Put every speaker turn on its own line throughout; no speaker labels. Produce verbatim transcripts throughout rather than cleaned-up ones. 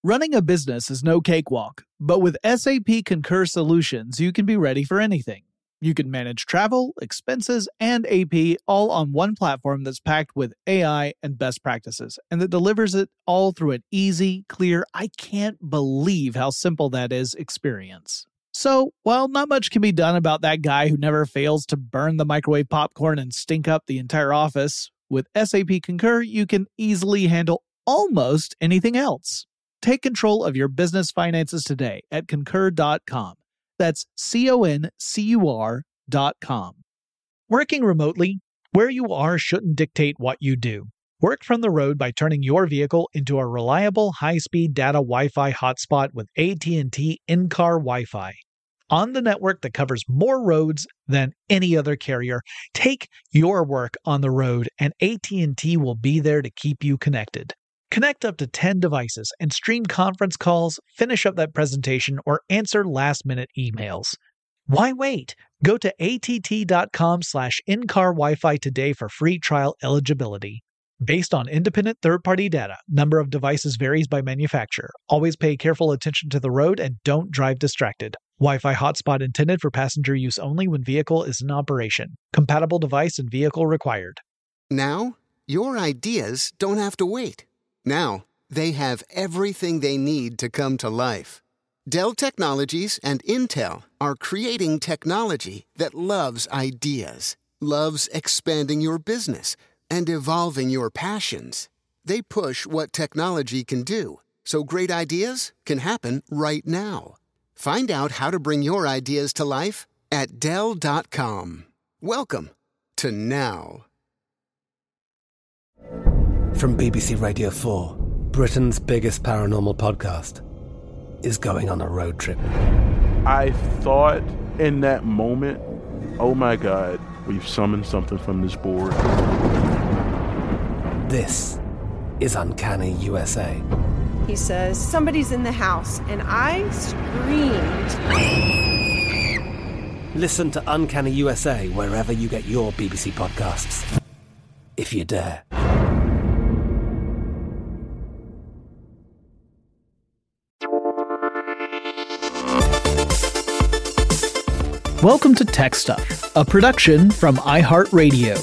Running a business is no cakewalk, but with S A P Concur Solutions, you can be ready for anything. You can manage travel, expenses, and A P all on one platform that's packed with A I and best practices, and that delivers it all through an easy, clear, I can't believe how simple that is experience. So, while not much can be done about that guy who never fails to burn the microwave popcorn and stink up the entire office, with S A P Concur, you can easily handle almost anything else. Take control of your business finances today at concur dot com. That's C O N C U R dot com. Working remotely, where you are shouldn't dictate what you do. Work from the road by turning your vehicle into a reliable high-speed data Wi-Fi hotspot with A T and T in-car Wi-Fi. On the network that covers more roads than any other carrier, take your work on the road and A T and T will be there to keep you connected. Connect up to ten devices and stream conference calls, finish up that presentation, or answer last-minute emails. Why wait? Go to A T T dot com slash in-car Wi-Fi today for free trial eligibility. Based on independent third-party data, number of devices varies by manufacturer. Always pay careful attention to the road and don't drive distracted. Wi-Fi hotspot intended for passenger use only when vehicle is in operation. Compatible device and vehicle required.
Now, your ideas don't have to wait. Now, they have everything they need to come to life. Dell Technologies and Intel are creating technology that loves ideas, loves expanding your business, and evolving your passions. They push what technology can do, so great ideas can happen right now. Find out how to bring your ideas to life at Dell dot com. Welcome to now.
From B B C Radio four, Britain's biggest paranormal podcast is going on a road trip.
I thought in that moment, oh my God, we've summoned something from this board.
This is Uncanny U S A.
He says, somebody's in the house, and I screamed.
Listen to Uncanny U S A wherever you get your B B C podcasts, if you dare.
Welcome to Tech Stuff, a production from iHeartRadio.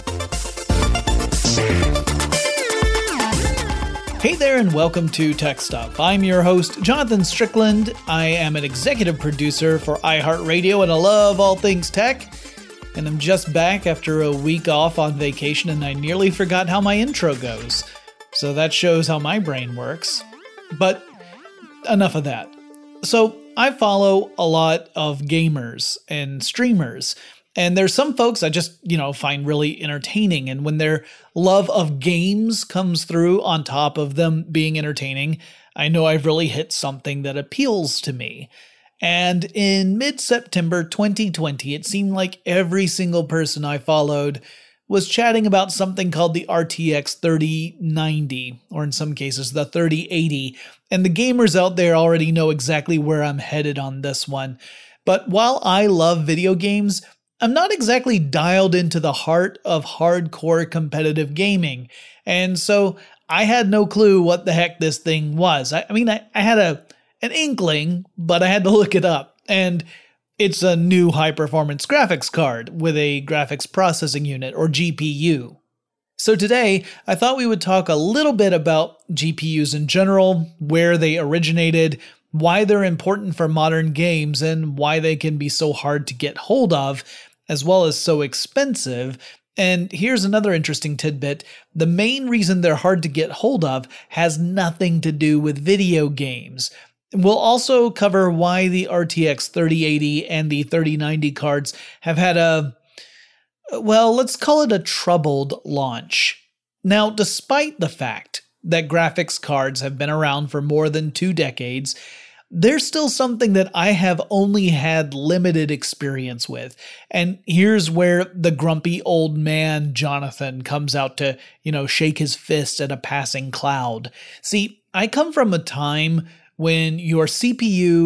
Hey there and welcome to Tech Stuff. I'm your host, Jonathan Strickland. I am an executive producer for iHeartRadio and I love all things tech. And I'm just back after a week off on vacation and I nearly forgot how my intro goes. So that shows how my brain works. But enough of that. So I follow a lot of gamers and streamers, and there's some folks I just, you know, find really entertaining. And when their love of games comes through on top of them being entertaining, I know I've really hit something that appeals to me. And in mid-September twenty twenty, it seemed like every single person I followed was chatting about something called the R T X thirty ninety, or in some cases the thirty eighty, and the gamers out there already know exactly where I'm headed on this one. But while I love video games, I'm not exactly dialed into the heart of hardcore competitive gaming, and so I had no clue what the heck this thing was. I, I mean, I, I had a an inkling, but I had to look it up, and it's a new high-performance graphics card with a graphics processing unit, or G P U. So today, I thought we would talk a little bit about G P Us in general, where they originated, why they're important for modern games, and why they can be so hard to get hold of, as well as so expensive. And here's another interesting tidbit. The main reason they're hard to get hold of has nothing to do with video games. We'll also cover why the R T X thirty eighty and the thirty ninety cards have had a, well, let's call it a troubled launch. Now, despite the fact that graphics cards have been around for more than two decades, there's still something that I have only had limited experience with. And here's where the grumpy old man Jonathan comes out to, you know, shake his fist at a passing cloud. See, I come from a time when your C P U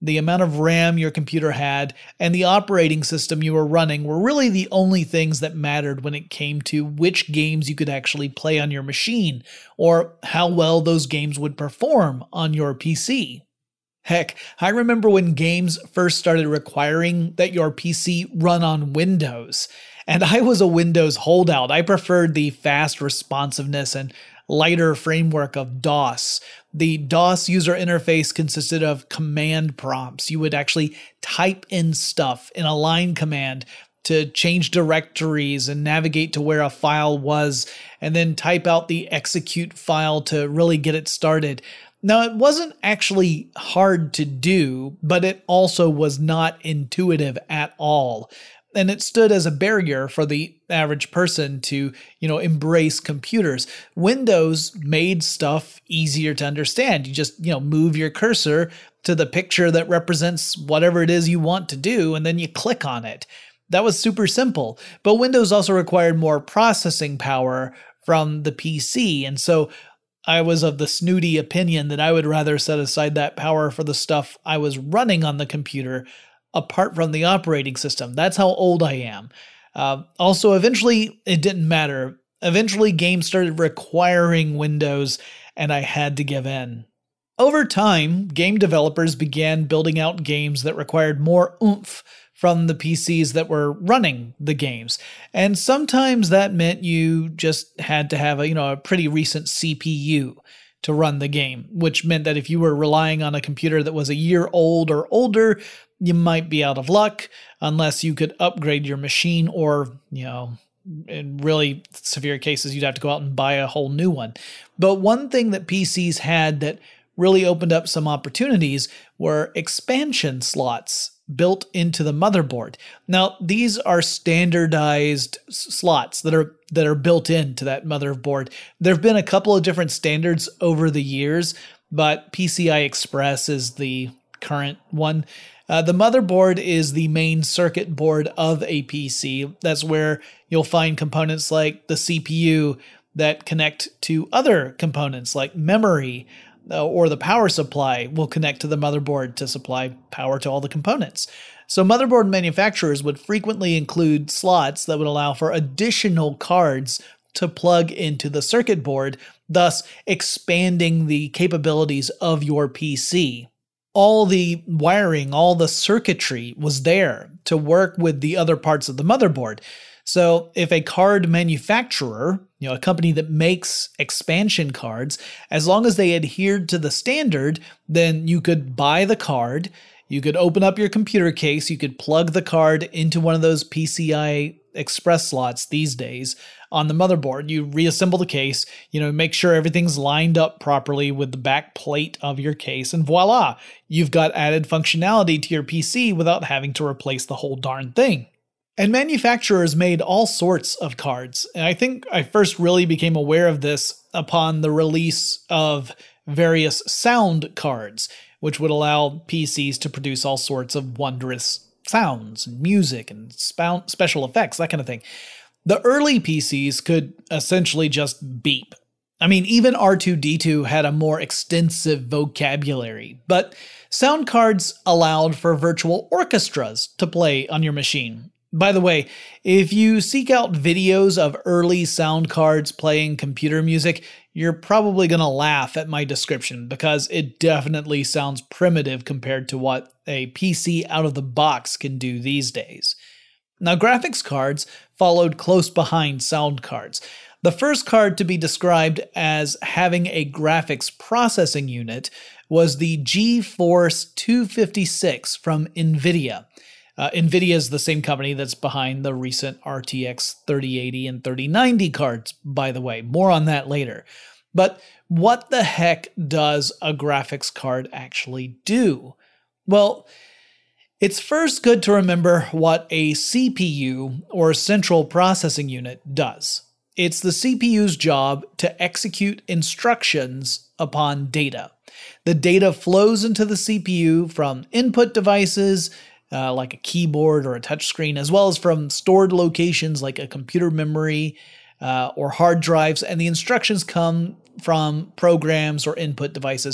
the amount of RAM your computer had, and the operating system you were running were really the only things that mattered when it came to which games you could actually play on your machine, or how well those games would perform on your P C. Heck, I remember when games first started requiring that your P C run on Windows. And I was a Windows holdout. I preferred the fast responsiveness and lighter framework of DOS. The DOS user interface consisted of command prompts. You would actually type in stuff in a line command to change directories and navigate to where a file was, and then type out the execute file to really get it started. Now, it wasn't actually hard to do, but it also was not intuitive at all. And it stood as a barrier for the average person to, you know, embrace computers. Windows made stuff easier to understand. You just, you know, move your cursor to the picture that represents whatever it is you want to do, and then you click on it. That was super simple. But Windows also required more processing power from the P C, and so I was of the snooty opinion that I would rather set aside that power for the stuff I was running on the computer apart from the operating system. That's how old I am. Uh, also, eventually, it didn't matter. Eventually, games started requiring Windows, and I had to give in. Over time, game developers began building out games that required more oomph from the P Cs that were running the games. And sometimes that meant you just had to have a, you know, a pretty recent C P U to run the game, which meant that if you were relying on a computer that was a year old or older, you might be out of luck unless you could upgrade your machine, or, you know, in really severe cases, you'd have to go out and buy a whole new one. But one thing that P Cs had that really opened up some opportunities were expansion slots built into the motherboard. Now, these are standardized slots that are that are built into that motherboard. There have been a couple of different standards over the years, but P C I Express is the current one. Uh, the motherboard is the main circuit board of a P C. That's where you'll find components like the C P U that connect to other components like memory, uh, or the power supply will connect to the motherboard to supply power to all the components. So motherboard manufacturers would frequently include slots that would allow for additional cards to plug into the circuit board, thus expanding the capabilities of your P C. All the wiring, all the circuitry was there to work with the other parts of the motherboard. So if a card manufacturer, you know, a company that makes expansion cards, as long as they adhered to the standard, then you could buy the card, you could open up your computer case, you could plug the card into one of those P C I Express slots these days on the motherboard. You reassemble the case, you know, make sure everything's lined up properly with the back plate of your case, and voila, you've got added functionality to your P C without having to replace the whole darn thing. And manufacturers made all sorts of cards. And I think I first really became aware of this upon the release of various sound cards, which would allow P Cs to produce all sorts of wondrous sounds and music and sp- special effects, that kind of thing. The early P Cs could essentially just beep. I mean, even R two D two had a more extensive vocabulary, but sound cards allowed for virtual orchestras to play on your machine. By the way, if you seek out videos of early sound cards playing computer music, you're probably going to laugh at my description because it definitely sounds primitive compared to what a P C out of the box can do these days. Now, graphics cards followed close behind sound cards. The first card to be described as having a graphics processing unit was the GeForce two fifty-six from NVIDIA. Uh, NVIDIA is the same company that's behind the recent R T X thirty eighty and thirty ninety cards, by the way. More on that later. But what the heck does a graphics card actually do? Well, it's first good to remember what a C P U, or central processing unit, does. It's the C P U's job to execute instructions upon data. The data flows into the C P U from input devices, Uh, like a keyboard or a touchscreen, as well as from stored locations like a computer memory uh, or hard drives, and the instructions come from programs or input devices.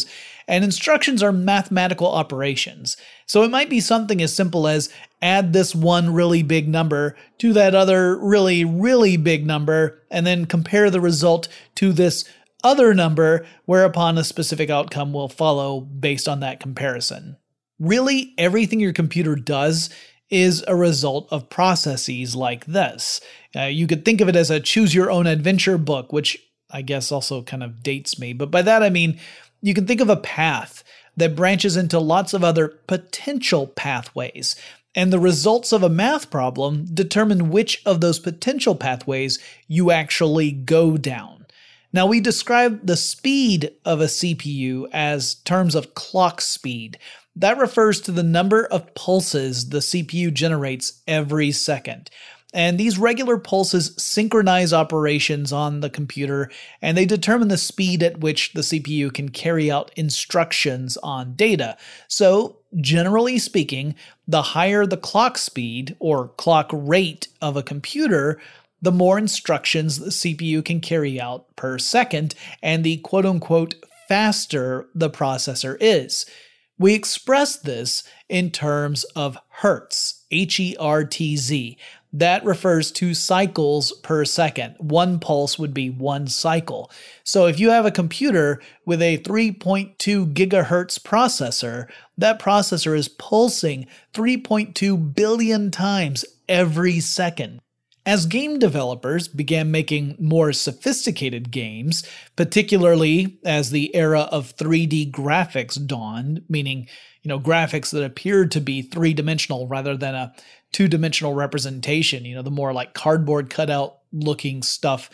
and instructions are mathematical operations. So it might be something as simple as add this one really big number to that other really, really big number, and then compare the result to this other number, whereupon a specific outcome will follow based on that comparison. Really, everything your computer does is a result of processes like this. Uh, you could think of it as a choose-your-own-adventure book, which I guess also kind of dates me. But by that I mean, you can think of a path that branches into lots of other potential pathways. And the results of a math problem determine which of those potential pathways you actually go down. Now, we describe the speed of a C P U as terms of clock speed. That refers to the number of pulses the C P U generates every second. And these regular pulses synchronize operations on the computer, and they determine the speed at which the C P U can carry out instructions on data. So, generally speaking, the higher the clock speed or clock rate of a computer, the more instructions the C P U can carry out per second, and the quote-unquote faster the processor is. We express this in terms of hertz, H E R T Z. That refers to cycles per second. One pulse would be one cycle. So if you have a computer with a three point two gigahertz processor, that processor is pulsing three point two billion times every second. As game developers began making more sophisticated games, particularly as the era of three D graphics dawned, meaning, you know, graphics that appeared to be three-dimensional rather than a two-dimensional representation, you know, the more like cardboard cutout looking stuff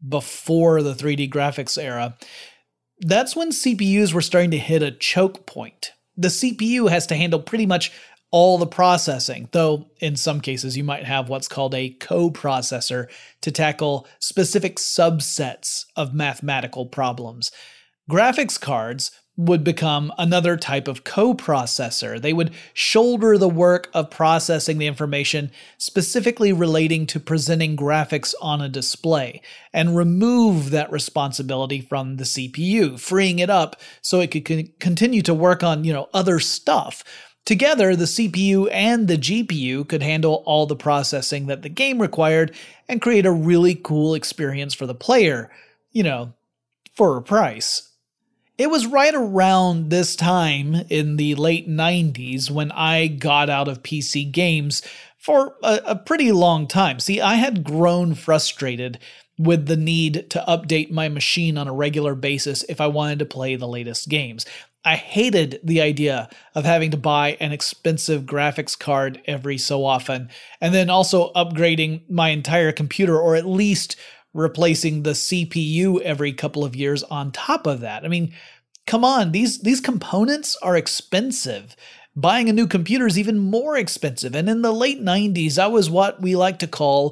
before the three D graphics era, that's when C P Us were starting to hit a choke point. The C P U has to handle pretty much all the processing, though in some cases you might have what's called a coprocessor to tackle specific subsets of mathematical problems. Graphics cards would become another type of coprocessor. They would shoulder the work of processing the information specifically relating to presenting graphics on a display, and remove that responsibility from the C P U, freeing it up so it could con- continue to work on, you know, other stuff. Together, the C P U and the G P U could handle all the processing that the game required and create a really cool experience for the player, you know, for a price. It was right around this time in the late nineties when I got out of P C games for a, a pretty long time. See, I had grown frustrated with the need to update my machine on a regular basis if I wanted to play the latest games. I hated the idea of having to buy an expensive graphics card every so often, and then also upgrading my entire computer, or at least replacing the C P U every couple of years on top of that. I mean, come on, these, these components are expensive. Buying a new computer is even more expensive, and in the late nineties, I was what we like to call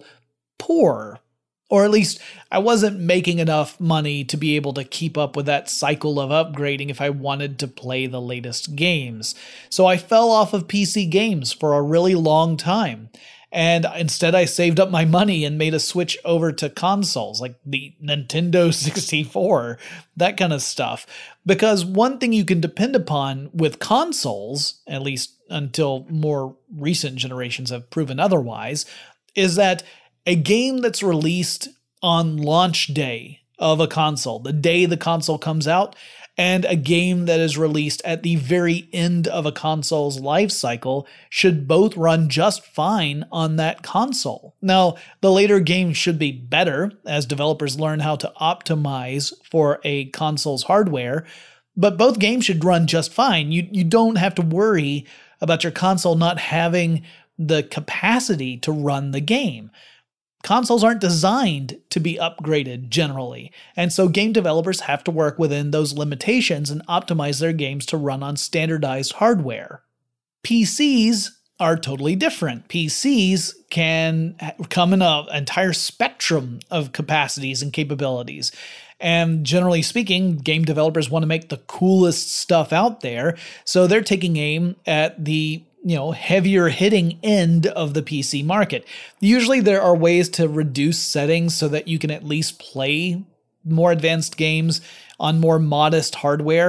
poor. Or at least I wasn't making enough money to be able to keep up with that cycle of upgrading if I wanted to play the latest games. So I fell off of P C games for a really long time. And instead I saved up my money and made a switch over to consoles like the Nintendo sixty-four, that kind of stuff. Because one thing you can depend upon with consoles, at least until more recent generations have proven otherwise, is that a game that's released on launch day of a console, the day the console comes out, and a game that is released at the very end of a console's life cycle should both run just fine on that console. Now, the later games should be better as developers learn how to optimize for a console's hardware, but both games should run just fine. You, you don't have to worry about your console not having the capacity to run the game. Consoles aren't designed to be upgraded generally, and so game developers have to work within those limitations and optimize their games to run on standardized hardware. P Cs are totally different. P Cs can come in an entire spectrum of capacities and capabilities. And generally speaking, game developers want to make the coolest stuff out there, so they're taking aim at the you know, heavier hitting end of the P C market. Usually there are ways to reduce settings so that you can at least play more advanced games on more modest hardware,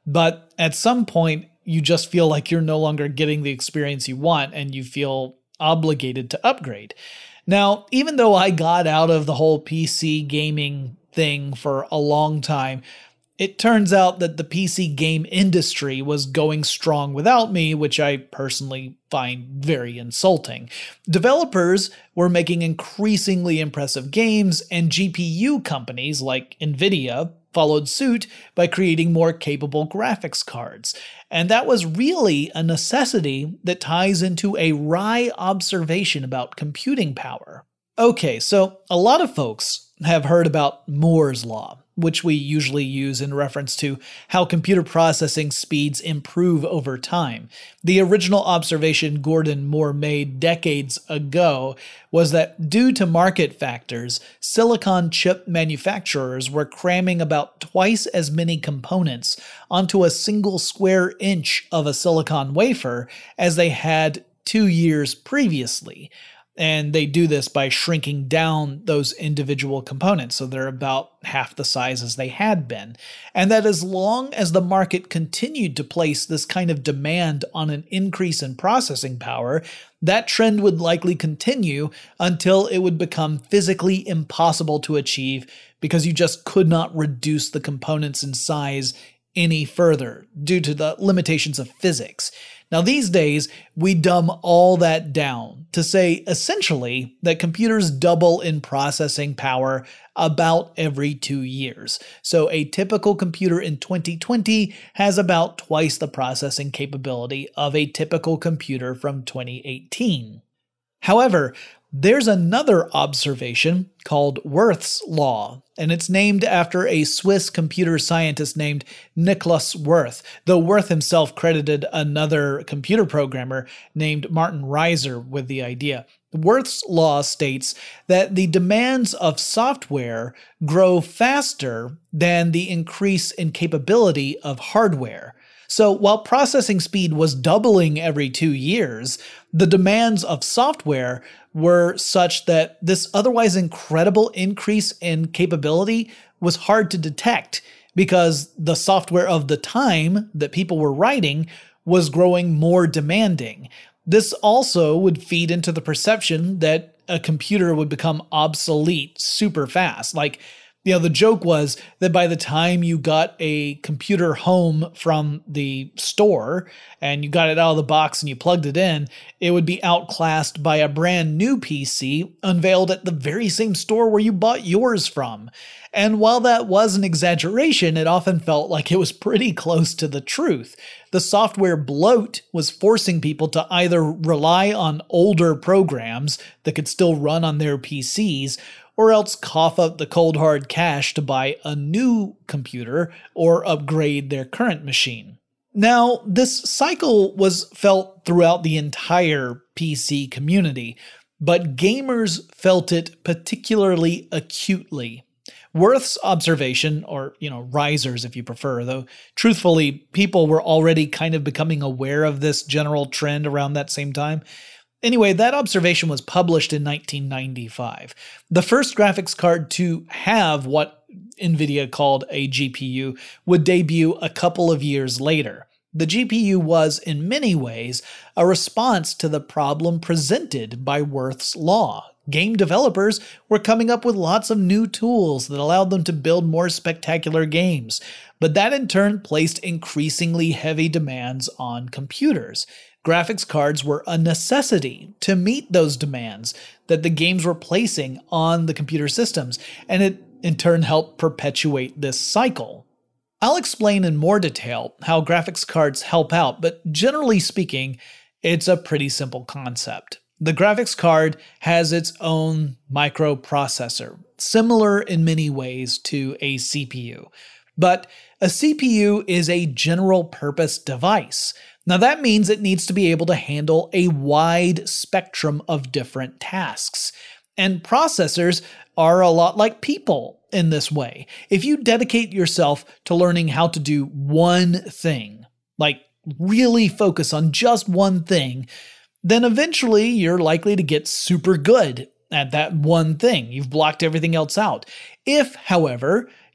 But at some point, you just feel like you're no longer getting the experience you want and you feel obligated to upgrade. Now, even though I got out of the whole P C gaming thing for a long time, it turns out that the P C game industry was going strong without me, which I personally find very insulting. Developers were making increasingly impressive games, and G P U companies like Nvidia followed suit by creating more capable graphics cards. And that was really a necessity that ties into a wry observation about computing power. Okay, so a lot of folks have heard about Moore's Law, which we usually use in reference to how computer processing speeds improve over time. The original observation Gordon Moore made decades ago was that due to market factors, silicon chip manufacturers were cramming about twice as many components onto a single square inch of a silicon wafer as they had two years previously. And they do this by shrinking down those individual components so they're about half the size as they had been. And that as long as the market continued to place this kind of demand on an increase in processing power, that trend would likely continue until it would become physically impossible to achieve because you just could not reduce the components in size any further due to the limitations of physics. Now these days, we dumb all that down to say essentially that computers double in processing power about every two years. So a typical computer in twenty twenty has about twice the processing capability of a typical computer from twenty eighteen. However, there's another observation called Wirth's Law, and it's named after a Swiss computer scientist named Nicholas Wirth, though Wirth himself credited another computer programmer named Martin Reiser with the idea. Wirth's Law states that the demands of software grow faster than the increase in capability of hardware. So while processing speed was doubling every two years, the demands of software were such that this otherwise incredible increase in capability was hard to detect because the software of the time that people were writing was growing more demanding. This also would feed into the perception that a computer would become obsolete super fast. Like, you know, the joke was that by the time you got a computer home from the store and you got it out of the box and you plugged it in, it would be outclassed by a brand new P C unveiled at the very same store where you bought yours from. And while that was an exaggeration, it often felt like it was pretty close to the truth. The software bloat was forcing people to either rely on older programs that could still run on their P Cs, or else cough up the cold hard cash to buy a new computer or upgrade their current machine. Now, this cycle was felt throughout the entire P C community, but gamers felt it particularly acutely. Wirth's observation, or, you know, Reiser's if you prefer, though truthfully, people were already kind of becoming aware of this general trend around that same time. Anyway, that observation was published in nineteen ninety-five. The first graphics card to have what Nvidia called a G P U would debut a couple of years later. The G P U was, in many ways, a response to the problem presented by Wirth's Law. Game developers were coming up with lots of new tools that allowed them to build more spectacular games, but that in turn placed increasingly heavy demands on computers. Graphics cards were a necessity to meet those demands that the games were placing on the computer systems, and it in turn helped perpetuate this cycle. I'll explain in more detail how graphics cards help out, but generally speaking, it's a pretty simple concept. The graphics card has its own microprocessor, similar in many ways to a C P U. But a C P U is a general-purpose device. Now that means it needs to be able to handle a wide spectrum of different tasks. And processors are a lot like people in this way. If you dedicate yourself to learning how to do one thing, like really focus on just one thing, then eventually you're likely to get super good at that one thing. You've blocked everything else out. If, however,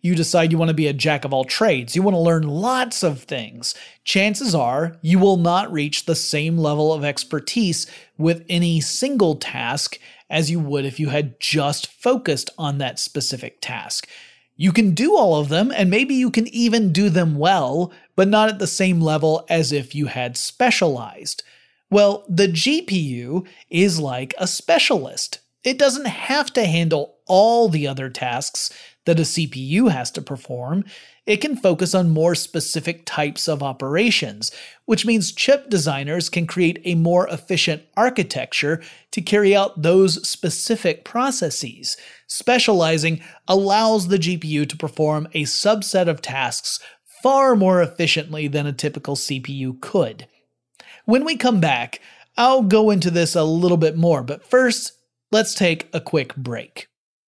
you decide you want to be a jack of all trades, you want to learn lots of things, chances are you will not reach the same level of expertise with any single task as you would if you had just focused on that specific task. You can do all of them, and maybe you can even do them well, but not at the same level as if you had specialized. Well, the G P U is like a specialist. It doesn't have to handle all the other tasks that a C P U has to perform. It can focus on more specific types of operations, which means chip designers can create a more efficient architecture to carry out those specific processes. Specializing allows the G P U to perform a subset of tasks far more efficiently than a typical C P U could. When we come back, I'll go into this a little bit more, but first, let's take a quick break.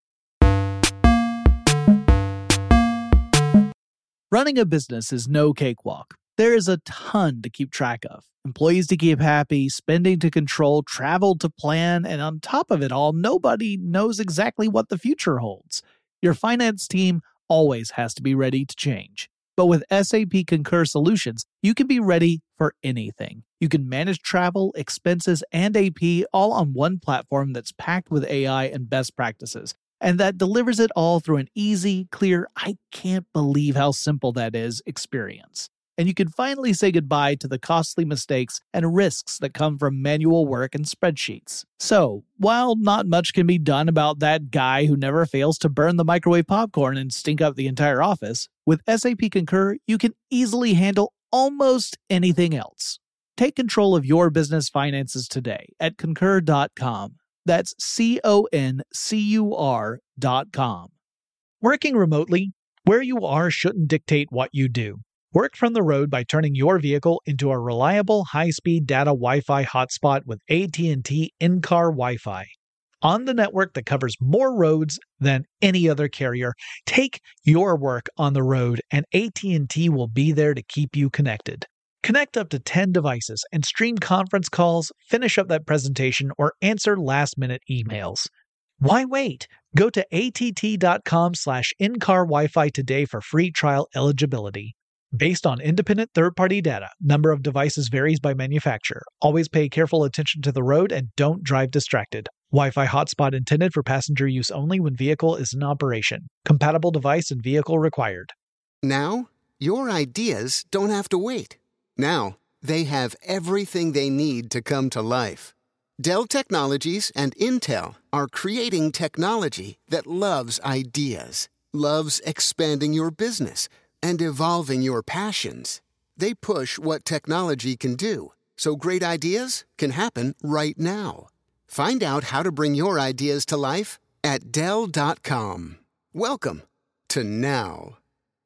Running a business is no cakewalk. There is a ton to keep track of. Employees to keep happy, spending to control, travel to plan, and on top of it all, nobody knows exactly what the future holds. Your finance team always has to be ready to change. But with S A P Concur Solutions, you can be ready for anything. You can manage travel, expenses, and A P all on one platform that's packed with A I and best practices, and that delivers it all through an easy, clear, I can't believe how simple that is experience. And you can finally say goodbye to the costly mistakes and risks that come from manual work and spreadsheets. So, while not much can be done about that guy who never fails to burn the microwave popcorn and stink up the entire office, with S A P Concur, you can easily handle almost anything else. Take control of your business finances today at concur dot com. That's C O N C U R dot com. Working remotely, where you are shouldn't dictate what you do. Work from the road by turning your vehicle into a reliable high-speed data Wi-Fi hotspot with A T and T in-car Wi-Fi. On the network that covers more roads than any other carrier, take your work on the road and A T and T will be there to keep you connected. Connect up to ten devices and stream conference calls, finish up that presentation, or answer last-minute emails. Why wait? Go to A T T dot com slash in-car Wi-Fi today for free trial eligibility. Based on independent third-party data, number of devices varies by manufacturer. Always pay careful attention to the road and don't drive distracted. Wi-Fi hotspot intended for passenger use only when vehicle is in operation. Compatible device and vehicle required.
Now, your ideas don't have to wait. Now, they have everything they need to come to life. Dell Technologies and Intel are creating technology that loves ideas, loves expanding your business, and evolving your passions. They push what technology can do, so great ideas can happen right now. Find out how to bring your ideas to life at Dell dot com. Welcome to Now.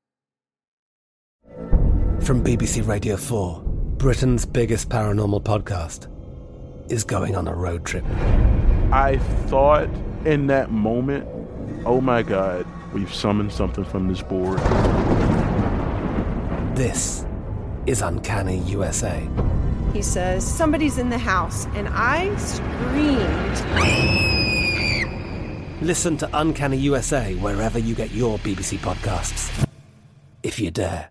From B B C Radio four, Britain's biggest paranormal podcast is going on a road trip.
I thought in that moment, oh my God, we've summoned something from this board.
This is Uncanny U S A.
He says, somebody's in the house, and I screamed.
Listen to Uncanny U S A wherever you get your B B C podcasts, if you dare.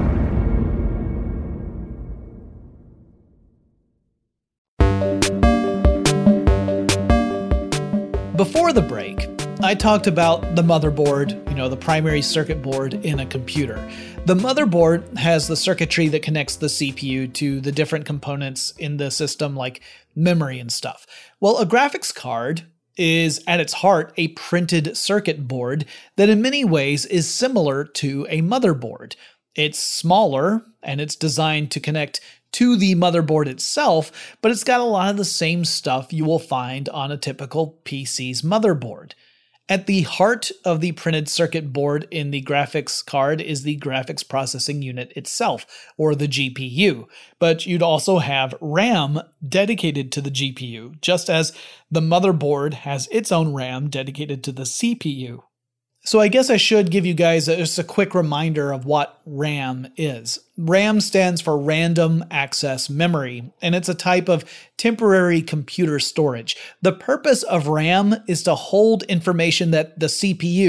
Before the break, I talked about the motherboard, you know, the primary circuit board in a computer. The motherboard has the circuitry that connects the C P U to the different components in the system, like memory and stuff. Well, a graphics card is at its heart a printed circuit board that in many ways is similar to a motherboard. It's smaller and it's designed to connect to the motherboard itself, but it's got a lot of the same stuff you will find on a typical P C's motherboard. At the heart of the printed circuit board in the graphics card is the graphics processing unit itself, or the G P U. But you'd also have RAM dedicated to the G P U, just as the motherboard has its own RAM dedicated to the C P U. So I guess I should give you guys a, just a quick reminder of what RAM is. RAM stands for Random Access Memory, and it's a type of temporary computer storage. The purpose of RAM is to hold information that the C P U,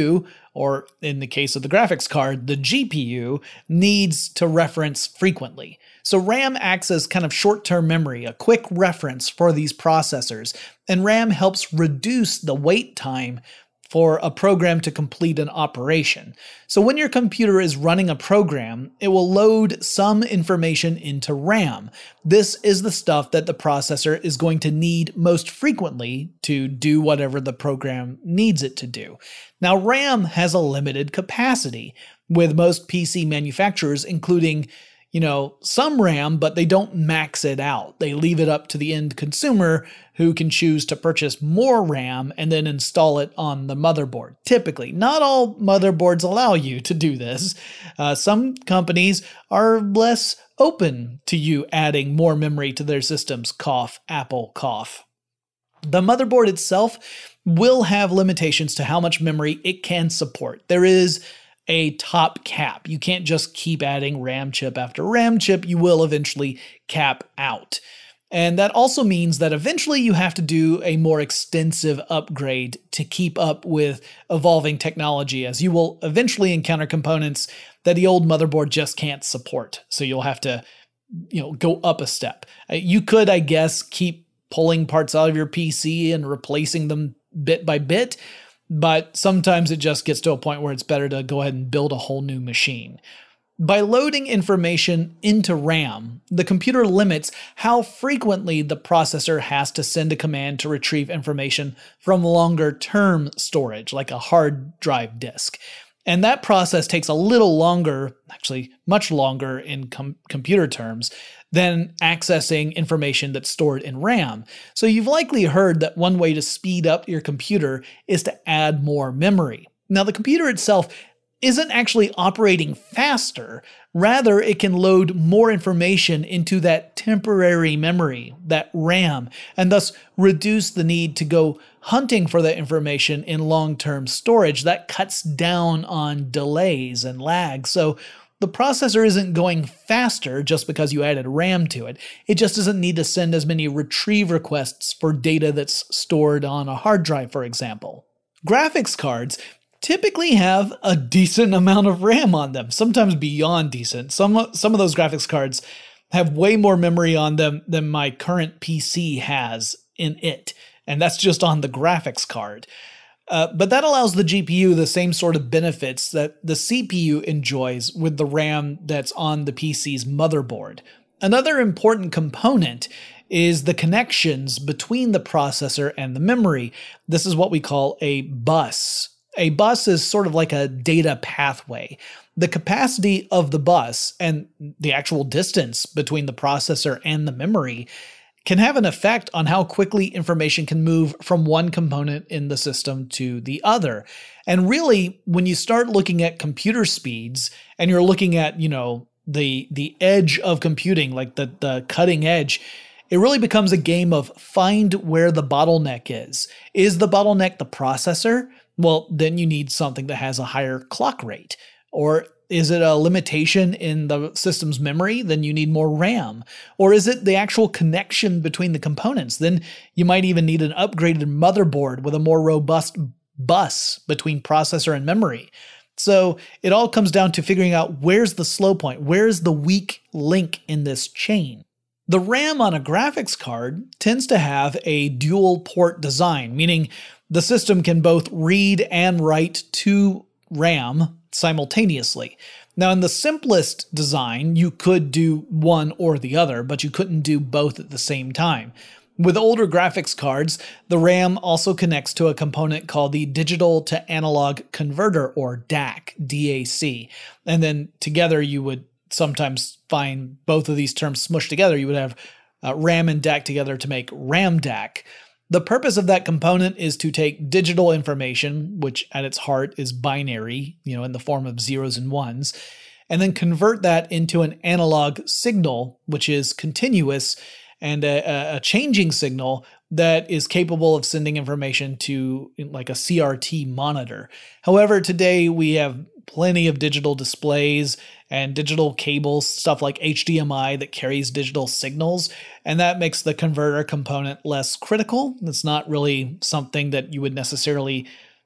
or in the case of the graphics card, the G P U, needs to reference frequently. So RAM acts as kind of short-term memory, a quick reference for these processors, and RAM helps reduce the wait time for a program to complete an operation. So when your computer is running a program, it will load some information into RAM. This is the stuff that the processor is going to need most frequently to do whatever the program needs it to do. Now, RAM has a limited capacity, with most P C manufacturers including you know, some RAM, but they don't max it out. They leave it up to the end consumer who can choose to purchase more RAM and then install it on the motherboard. Typically, not all motherboards allow you to do this. Uh, some companies are less open to you adding more memory to their systems. Cough, Apple, cough. The motherboard itself will have limitations to how much memory it can support. There is a top cap. You can't just keep adding RAM chip after RAM chip. You will eventually cap out. And that also means that eventually you have to do a more extensive upgrade to keep up with evolving technology, as you will eventually encounter components that the old motherboard just can't support. So you'll have to, you know, go up a step. You could, I guess, keep pulling parts out of your P C and replacing them bit by bit, but sometimes it just gets to a point where it's better to go ahead and build a whole new machine. By loading information into RAM, the computer limits how frequently the processor has to send a command to retrieve information from longer-term storage, like a hard drive disk. And that process takes a little longer, actually much longer in com- computer terms, than accessing information that's stored in RAM. So you've likely heard that one way to speed up your computer is to add more memory. Now, the computer itself isn't actually operating faster. Rather, it can load more information into that temporary memory, that RAM, and thus reduce the need to go hunting for that information in long-term storage. That cuts down on delays and lag. So the processor isn't going faster just because you added RAM to it. It just doesn't need to send as many retrieve requests for data that's stored on a hard drive, for example. Graphics cards typically have a decent amount of RAM on them, sometimes beyond decent. Some, some of those graphics cards have way more memory on them than my current P C has in it, and that's just on the graphics card. Uh, but that allows the G P U the same sort of benefits that the C P U enjoys with the RAM that's on the P C's motherboard. Another important component is the connections between the processor and the memory. This is what we call a bus. A bus is sort of like a data pathway. The capacity of the bus and the actual distance between the processor and the memory can have an effect on how quickly information can move from one component in the system to the other. And really, when you start looking at computer speeds and you're looking at, you know, the the edge of computing, like the, the cutting edge, it really becomes a game of find where the bottleneck is. Is the bottleneck the processor? Well, then you need something that has a higher clock rate. Or is it a limitation in the system's memory? Then you need more RAM. Or is it the actual connection between the components? Then you might even need an upgraded motherboard with a more robust bus between processor and memory. So it all comes down to figuring out where's the slow point, where's the weak link in this chain. The RAM on a graphics card tends to have a dual port design, meaning the system can both read and write to RAM simultaneously. Now, in the simplest design, you could do one or the other, but you couldn't do both at the same time. With older graphics cards, the RAM also connects to a component called the Digital to Analog Converter, or D A C, D A C. And then together you would sometimes find both of these terms smushed together. You would have uh, RAM and D A C together to make RAM D A C. The purpose of that component is to take digital information, which at its heart is binary, you know, in the form of zeros and ones, and then convert that into an analog signal, which is continuous and a, a changing signal that is capable of sending information to like a C R T monitor. However, today we have plenty of digital displays and digital cables, stuff like H D M I that carries digital signals, and that makes the converter component less critical. It's not really something that you would necessarily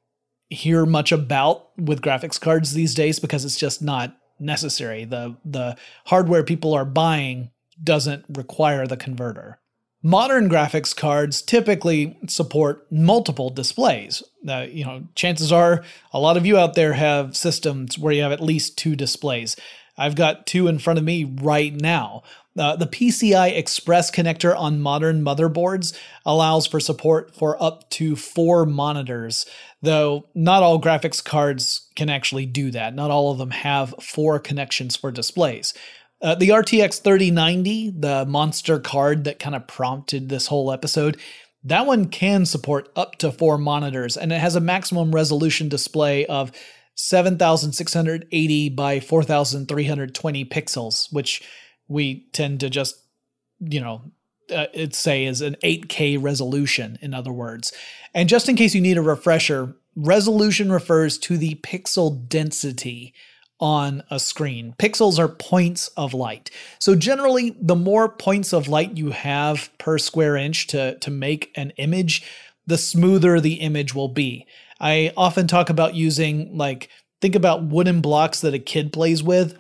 hear much about with graphics cards these days because it's just not necessary. The, the hardware people are buying doesn't require the converter. Modern graphics cards typically support multiple displays. Uh, you know, chances are a lot of you out there have systems where you have at least two displays. I've got two in front of me right now. Uh, the P C I Express connector on modern motherboards allows for support for up to four monitors, though not all graphics cards can actually do that. Not all of them have four connections for displays. Uh, the R T X thirty ninety, the monster card that kind of prompted this whole episode, that one can support up to four monitors, and it has a maximum resolution display of seven thousand six hundred eighty by four thousand three hundred twenty pixels, which we tend to just, you know, uh, it say is an eight K resolution, in other words. And just in case you need a refresher, resolution refers to the pixel density on a screen. Pixels are points of light. So generally, the more points of light you have per square inch to, to make an image, the smoother the image will be. I often talk about using, like, think about wooden blocks that a kid plays with,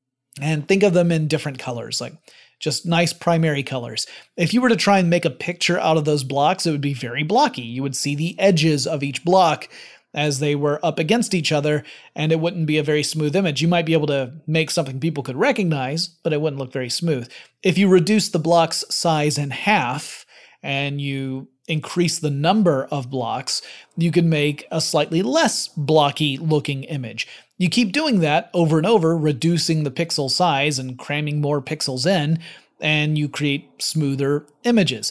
and think of them in different colors, like just nice primary colors. If you were to try and make a picture out of those blocks, it would be very blocky. You would see the edges of each block as they were up against each other, and it wouldn't be a very smooth image. You might be able to make something people could recognize, but it wouldn't look very smooth. If you reduce the block's size in half and you increase the number of blocks, you can make a slightly less blocky looking image. You keep doing that over and over, reducing the pixel size and cramming more pixels in, and you create smoother images.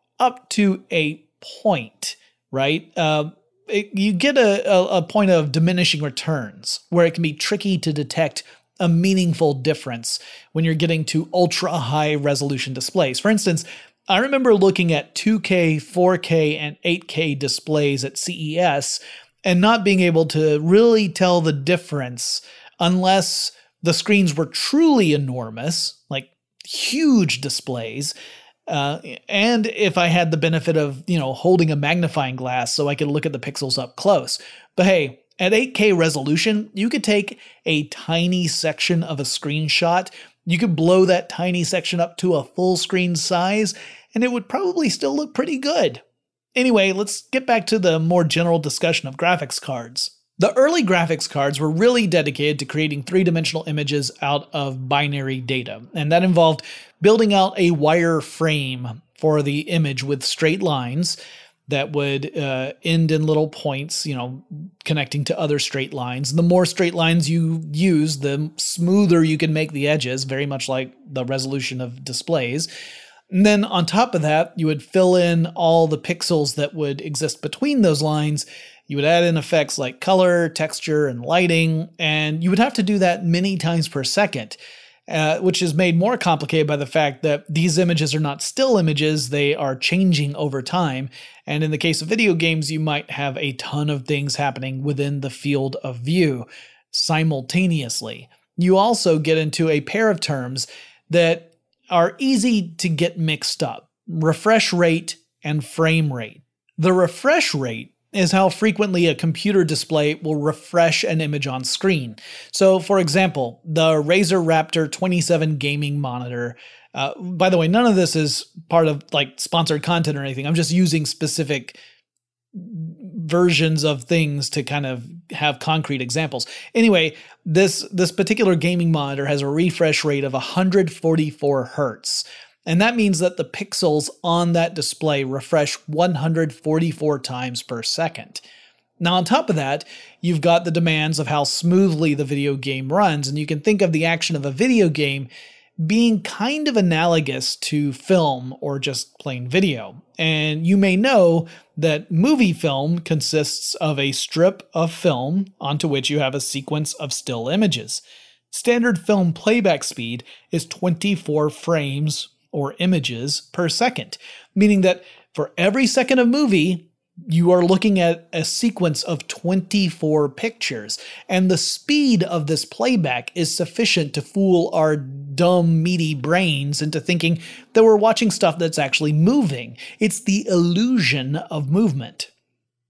Up to a point, right? Uh, It, you get a, a, a point of diminishing returns where it can be tricky to detect a meaningful difference when you're getting to ultra high resolution displays. For instance, I remember looking at two K, four K, and eight K displays at C E S and not being able to really tell the difference unless the screens were truly enormous, like huge displays. Uh, and if I had the benefit of, you know, holding a magnifying glass so I could look at the pixels up close. But hey, at eight K resolution, you could take a tiny section of a screenshot, you could blow that tiny section up to a full screen size, and it would probably still look pretty good. Anyway, let's get back to the more general discussion of graphics cards. The early graphics cards were really dedicated to creating three-dimensional images out of binary data, and that involved building out a wire frame for the image with straight lines that would uh, end in little points, you know, connecting to other straight lines. The more straight lines you use, the smoother you can make the edges, very much like the resolution of displays. And then on top of that, you would fill in all the pixels that would exist between those lines. You would add in effects like color, texture, and lighting, and you would have to do that many times per second, uh, which is made more complicated by the fact that these images are not still images, they are changing over time. And in the case of video games, you might have a ton of things happening within the field of view simultaneously. You also get into a pair of terms that are easy to get mixed up: refresh rate and frame rate. The refresh rate is how frequently a computer display will refresh an image on screen. So, for example, the Razer Raptor twenty-seven gaming monitor. Uh, by the way, none of this is part of like sponsored content or anything. I'm just using specific versions of things to kind of have concrete examples. Anyway, this this particular gaming monitor has a refresh rate of one hundred forty-four hertz. And that means that the pixels on that display refresh one hundred forty-four times per second. Now, on top of that, you've got the demands of how smoothly the video game runs, and you can think of the action of a video game being kind of analogous to film or just plain video. And you may know that movie film consists of a strip of film onto which you have a sequence of still images. Standard film playback speed is twenty-four frames or images per second, meaning that for every second of movie, you are looking at a sequence of twenty-four pictures, and the speed of this playback is sufficient to fool our dumb, meaty brains into thinking that we're watching stuff that's actually moving. It's the illusion of movement.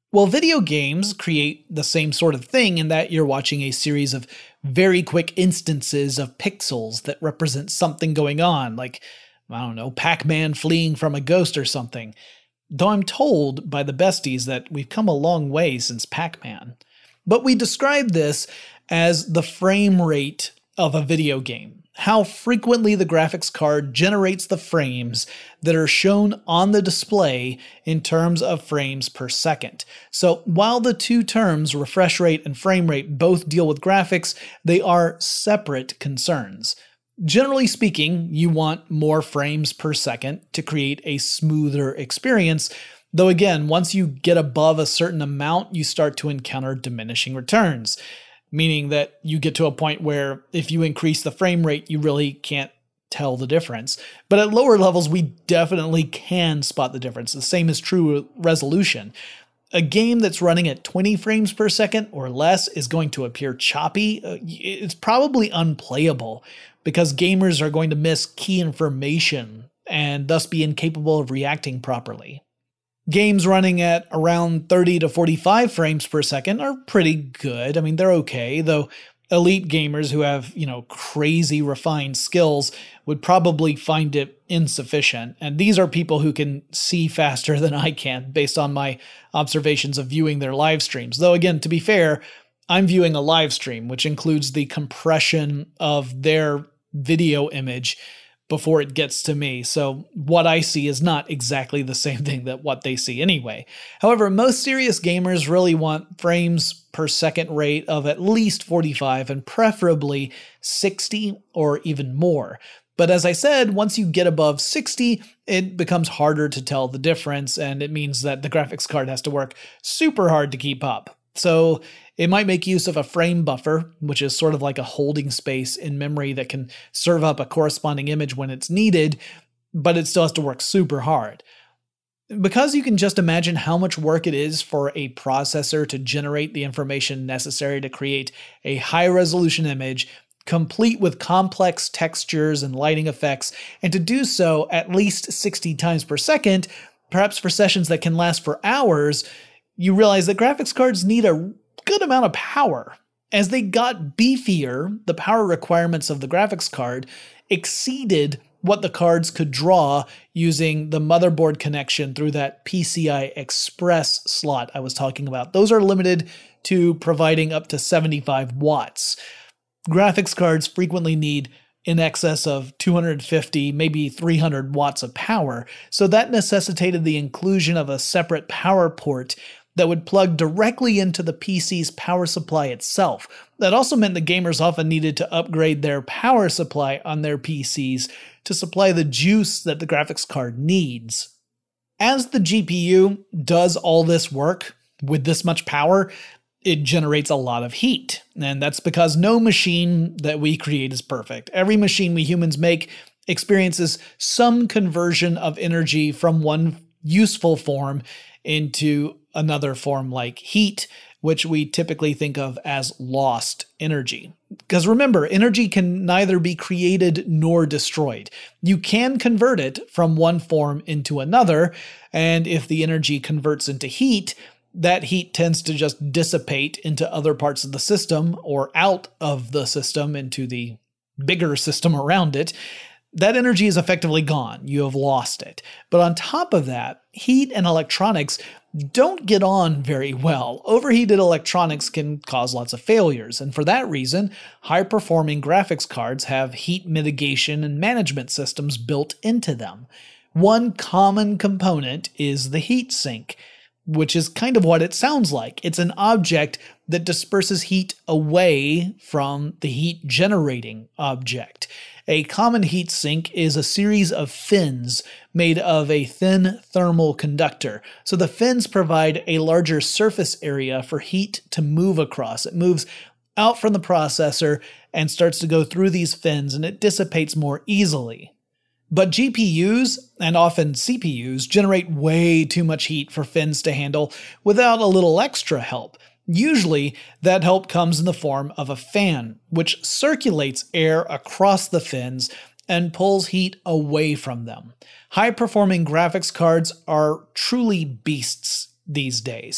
Well, video games create the same sort of thing in that you're watching a series of very quick instances of pixels that represent something going on, like, I don't know, Pac-Man fleeing from a ghost or something. Though I'm told by the besties that we've come a long way since Pac-Man. But we describe this as the frame rate of a video game. How frequently the graphics card generates the frames that are shown on the display in terms of frames per second. So while the two terms, refresh rate and frame rate, both deal with graphics, they are separate concerns. Generally speaking, you want more frames per second to create a smoother experience, though again, once you get above a certain amount, you start to encounter diminishing returns. Meaning that you get to a point where if you increase the frame rate, you really can't tell the difference. But at lower levels, we definitely can spot the difference. The same is true with resolution. A game that's running at twenty frames per second or less is going to appear choppy. It's probably unplayable because gamers are going to miss key information and thus be incapable of reacting properly. Games running at around thirty to forty-five frames per second are pretty good. I mean, they're okay, though elite gamers who have, you know, crazy refined skills would probably find it insufficient. And these are people who can see faster than I can based on my observations of viewing their live streams. Though again, to be fair, I'm viewing a live stream, which includes the compression of their video image before it gets to me. So what I see is not exactly the same thing that what they see anyway. However, most serious gamers really want frames per second rate of at least forty-five and preferably sixty or even more. But as I said, once you get above sixty, it becomes harder to tell the difference, and it means that the graphics card has to work super hard to keep up. So it might make use of a frame buffer, which is sort of like a holding space in memory that can serve up a corresponding image when it's needed, but it still has to work super hard. Because you can just imagine how much work it is for a processor to generate the information necessary to create a high-resolution image, complete with complex textures and lighting effects, and to do so at least sixty times per second, perhaps for sessions that can last for hours, you realize that graphics cards need a good amount of power. As they got beefier, the power requirements of the graphics card exceeded what the cards could draw using the motherboard connection through that P C I Express slot I was talking about. Those are limited to providing up to seventy-five watts. Graphics cards frequently need in excess of two hundred fifty, maybe three hundred watts of power, so that necessitated the inclusion of a separate power port that would plug directly into the P C's power supply itself. That also meant the gamers often needed to upgrade their power supply on their P Cs to supply the juice that the graphics card needs. As the G P U does all this work with this much power, it generates a lot of heat. And that's because no machine that we create is perfect. Every machine we humans make experiences some conversion of energy from one useful form into another form like heat, which we typically think of as lost energy. Because remember, energy can neither be created nor destroyed. You can convert it from one form into another, and if the energy converts into heat, that heat tends to just dissipate into other parts of the system or out of the system into the bigger system around it. That energy is effectively gone. You have lost it. But on top of that, heat and electronics don't get on very well. Overheated electronics can cause lots of failures, and for that reason, high-performing graphics cards have heat mitigation and management systems built into them. One common component is the heat sink, which is kind of what it sounds like. It's an object that disperses heat away from the heat-generating object. A common heat sink is a series of fins made of a thin thermal conductor. So the fins provide a larger surface area for heat to move across. It moves out from the processor and starts to go through these fins, and it dissipates more easily. But G P Us, and often C P Us, generate way too much heat for fins to handle without a little extra help. Usually, that help comes in the form of a fan, which circulates air across the fins and pulls heat away from them. High-performing graphics cards are truly beasts these days.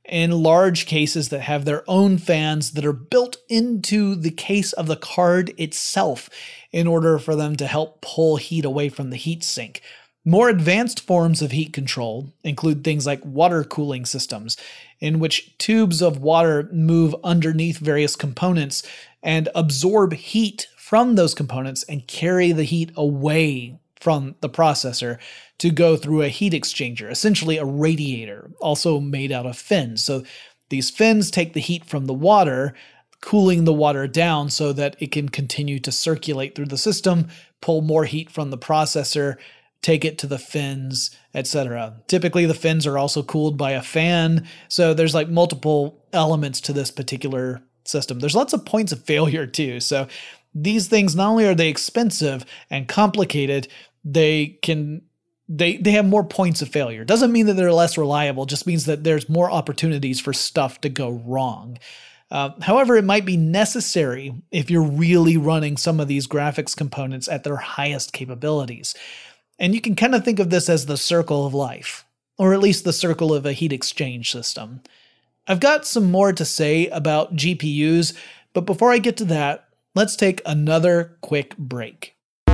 in large cases that have their own fans that are built into the case of the card itself in order for them to help pull heat away from the heatsink. More advanced forms of heat control include things like water cooling systems, in which tubes of water move underneath various components and absorb heat from those components and carry the heat away from the processor to go through a heat exchanger, essentially a radiator, also made out of fins. So these fins take the heat from the water, cooling the water down so that it can continue to circulate through the system, pull more heat from the processor, take it to the fins, et cetera. Typically, the fins are also cooled by a fan, so there's like multiple elements to this particular system. There's lots of points of failure too, so these things, not only are they expensive and complicated, they can they they have more points of failure. Doesn't mean that they're less reliable, just means that there's more opportunities for stuff to go wrong. Uh, however, it might be necessary if you're really running some of these graphics components at their highest capabilities. And you can kind of think of this as the circle of life, or at least the circle of a heat exchange system. I've got some more to say about G P Us, but before I get to that, let's take another quick break.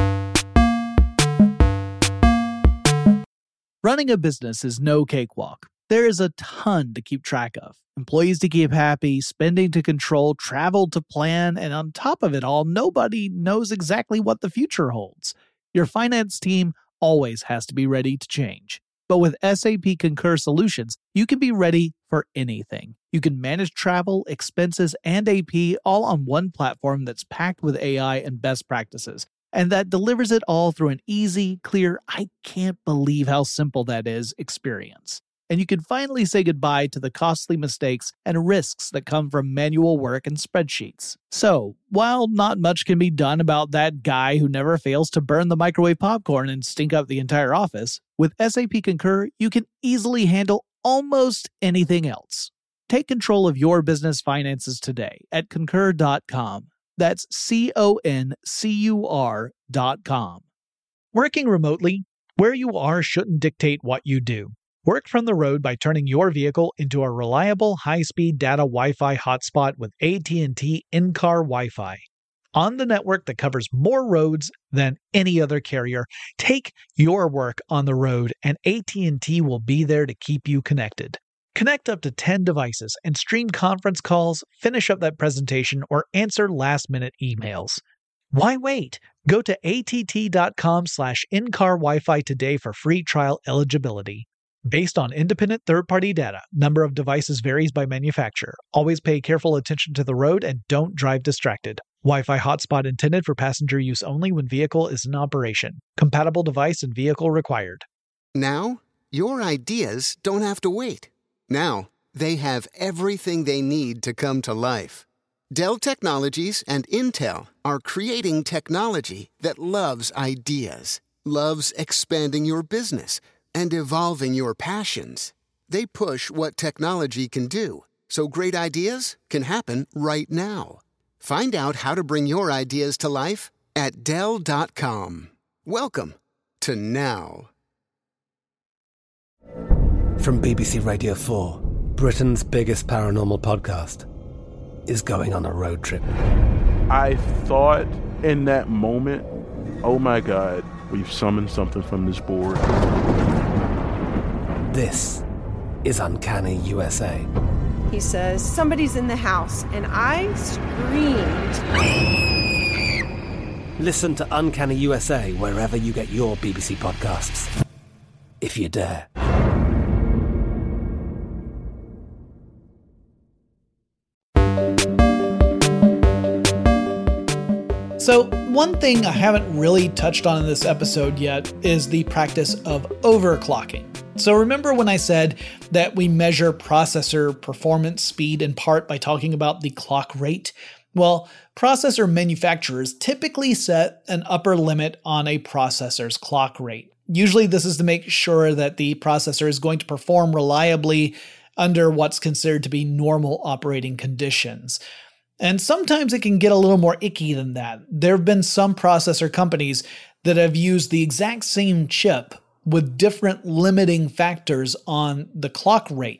Running a business is no cakewalk. There is a ton to keep track of. Employees to keep happy, spending to control, travel to plan, and on top of it all, nobody knows exactly what the future holds. Your finance team always has to be ready to change. But with S A P Concur Solutions, you can be ready for anything. You can manage travel, expenses, and A P all on one platform that's packed with A I and best practices, and that delivers it all through an easy, clear, I can't believe how simple that is experience. And you can finally say goodbye to the costly mistakes and risks that come from manual work and spreadsheets. So, while not much can be done about that guy who never fails to burn the microwave popcorn and stink up the entire office, with S A P Concur, you can easily handle almost anything else. Take control of your business finances today at concur dot com. That's C O N C U R dot com. Working remotely, where you are shouldn't dictate what you do. Work from the road by turning your vehicle into a reliable high-speed data Wi-Fi hotspot with A T and T in-car Wi-Fi. On the network that covers more roads than any other carrier, take your work on the road and A T and T will be there to keep you connected. Connect up to ten devices and stream conference calls, finish up that presentation, or answer last-minute emails. Why wait? Go to A T T dot com slash in-car Wi-Fi today for free trial eligibility. Based on independent third-party data, number of devices varies by manufacturer. Always pay careful attention to the road and don't drive distracted. Wi-Fi hotspot intended for passenger use only when vehicle is in operation. Compatible device and vehicle required.
Now, your ideas don't have to wait. Now, they have everything they need to come to life. Dell Technologies and Intel are creating technology that loves ideas, loves expanding your business, and evolving your passions. They push what technology can do, so great ideas can happen right now. Find out how to bring your ideas to life at Dell dot com. Welcome to now.
From B B C Radio four, Britain's biggest paranormal podcast is going on a road trip.
I thought in that moment, oh my God, we've summoned something from this board.
This is Uncanny U S A.
He says, somebody's in the house, and I screamed.
Listen to Uncanny U S A wherever you get your B B C podcasts, if you dare.
So, one thing I haven't really touched on in this episode yet is the practice of overclocking. So remember when I said that we measure processor performance speed in part by talking about the clock rate? Well, processor manufacturers typically set an upper limit on a processor's clock rate. Usually this is to make sure that the processor is going to perform reliably under what's considered to be normal operating conditions. And sometimes it can get a little more icky than that. There have been some processor companies that have used the exact same chip with different limiting factors on the clock rate.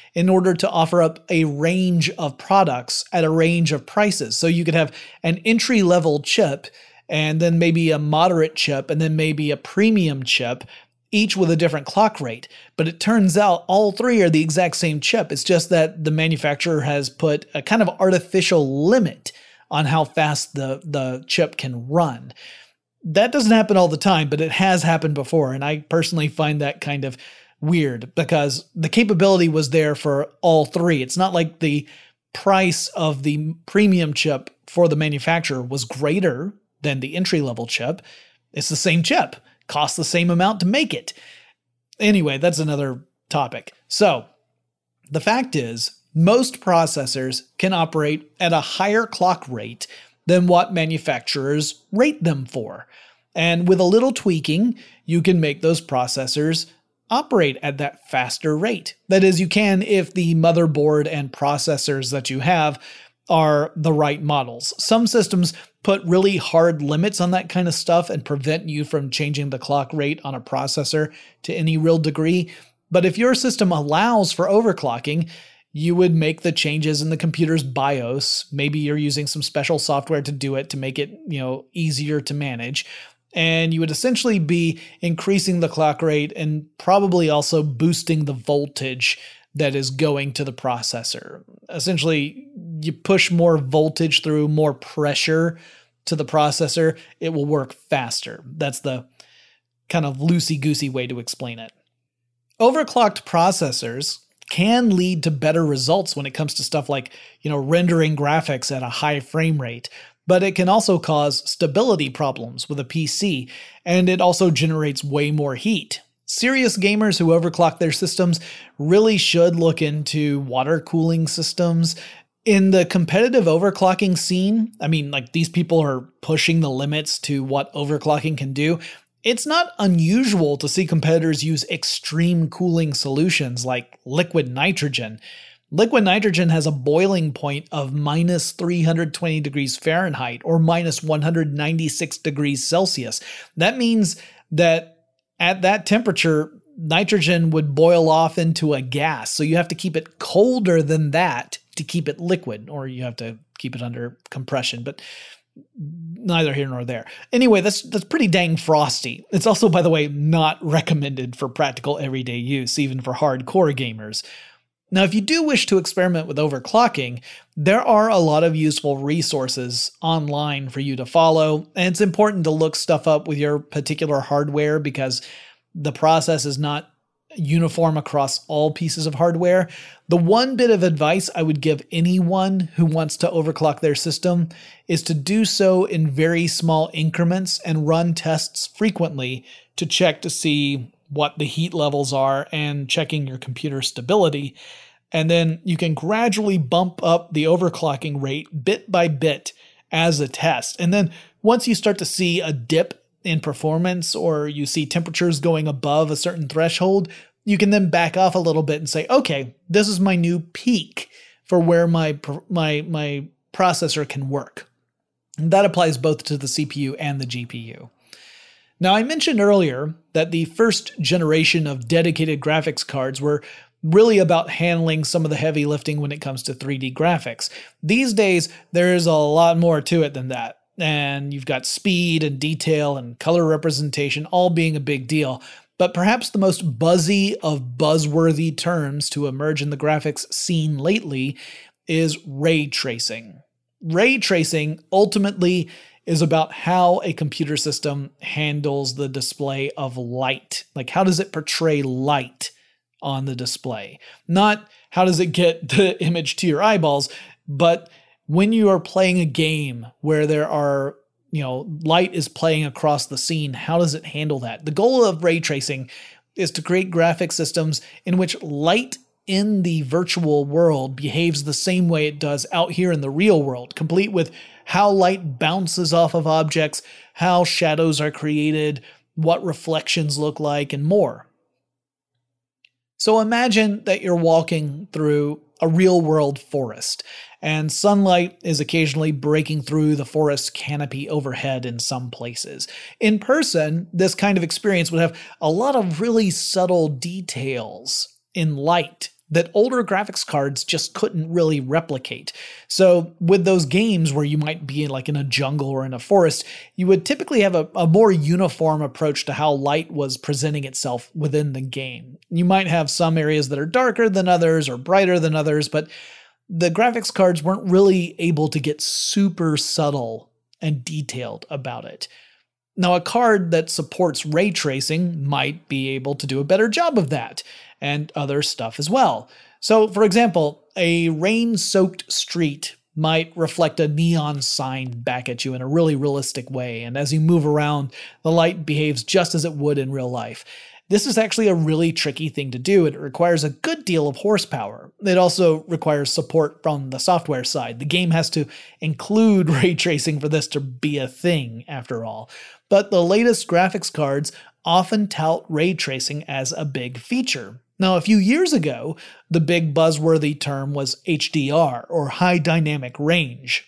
in order to offer up a range of products at a range of prices. So you could have an entry-level chip, and then maybe a moderate chip, and then maybe a premium chip, each with a different clock rate. But it turns out all three are the exact same chip. It's just that the manufacturer has put a kind of artificial limit on how fast the, the chip can run. That doesn't happen all the time, but it has happened before. And I personally find that kind of weird because the capability was there for all three. It's not like the price of the premium chip for the manufacturer was greater than the entry-level chip. It's the same chip. Costs the same amount to make it. Anyway, that's another topic. So, the fact is, most processors can operate at a higher clock rate than what manufacturers rate them for. And with a little tweaking, you can make those processors operate at that faster rate. That is, you can if the motherboard and processors that you have are the right models. Some systems put really hard limits on that kind of stuff and prevent you from changing the clock rate on a processor to any real degree. But if your system allows for overclocking, you would make the changes in the computer's BIOS. Maybe you're using some special software to do it to make it, you know, easier to manage. And you would essentially be increasing the clock rate and probably also boosting the voltage that is going to the processor. Essentially, you push more voltage through more pressure to the processor, it will work faster. That's the kind of loosey-goosey way to explain it. Overclocked processors can lead to better results when it comes to stuff like, you know, rendering graphics at a high frame rate, but it can also cause stability problems with a P C, and it also generates way more heat. Serious gamers who overclock their systems really should look into water cooling systems. In the competitive overclocking scene, I mean, like these people are pushing the limits to what overclocking can do. It's not unusual to see competitors use extreme cooling solutions like liquid nitrogen. Liquid nitrogen has a boiling point of minus three hundred twenty degrees Fahrenheit or minus one hundred ninety-six degrees Celsius. That means that at that temperature, nitrogen would boil off into a gas. So you have to keep it colder than that to keep it liquid, or you have to keep it under compression, but neither here nor there. Anyway, that's that's pretty dang frosty. It's also, by the way, not recommended for practical everyday use, even for hardcore gamers. Now, if you do wish to experiment with overclocking, there are a lot of useful resources online for you to follow, and it's important to look stuff up with your particular hardware because the process is not uniform across all pieces of hardware. The one bit of advice I would give anyone who wants to overclock their system is to do so in very small increments and run tests frequently to check to see what the heat levels are and checking your computer stability. And then you can gradually bump up the overclocking rate bit by bit as a test. And then once you start to see a dip in performance or you see temperatures going above a certain threshold, you can then back off a little bit and say, okay, this is my new peak for where my my my processor can work. And that applies both to the C P U and the G P U. Now, I mentioned earlier that the first generation of dedicated graphics cards were really about handling some of the heavy lifting when it comes to three D graphics. These days, there's a lot more to it than that. And you've got speed and detail and color representation all being a big deal. But perhaps the most buzzy of buzzworthy terms to emerge in the graphics scene lately is ray tracing. Ray tracing ultimately is about how a computer system handles the display of light. Like, how does it portray light on the display? Not how does it get the image to your eyeballs, but when you are playing a game where there are, you know, light is playing across the scene, how does it handle that? The goal of ray tracing is to create graphic systems in which light in the virtual world behaves the same way it does out here in the real world, complete with how light bounces off of objects, how shadows are created, what reflections look like, and more. So imagine that you're walking through a real-world forest, and sunlight is occasionally breaking through the forest canopy overhead in some places. In person, this kind of experience would have a lot of really subtle details in light that older graphics cards just couldn't really replicate. So with those games where you might be in like in a jungle or in a forest, you would typically have a, a more uniform approach to how light was presenting itself within the game. You might have some areas that are darker than others or brighter than others, but the graphics cards weren't really able to get super subtle and detailed about it. Now, a card that supports ray tracing might be able to do a better job of that, and other stuff as well. So, for example, a rain-soaked street might reflect a neon sign back at you in a really realistic way, and as you move around, the light behaves just as it would in real life. This is actually a really tricky thing to do. It requires a good deal of horsepower. It also requires support from the software side. The game has to include ray tracing for this to be a thing, after all. But the latest graphics cards often tout ray tracing as a big feature. Now, a few years ago, the big buzzworthy term was H D R, or High Dynamic Range.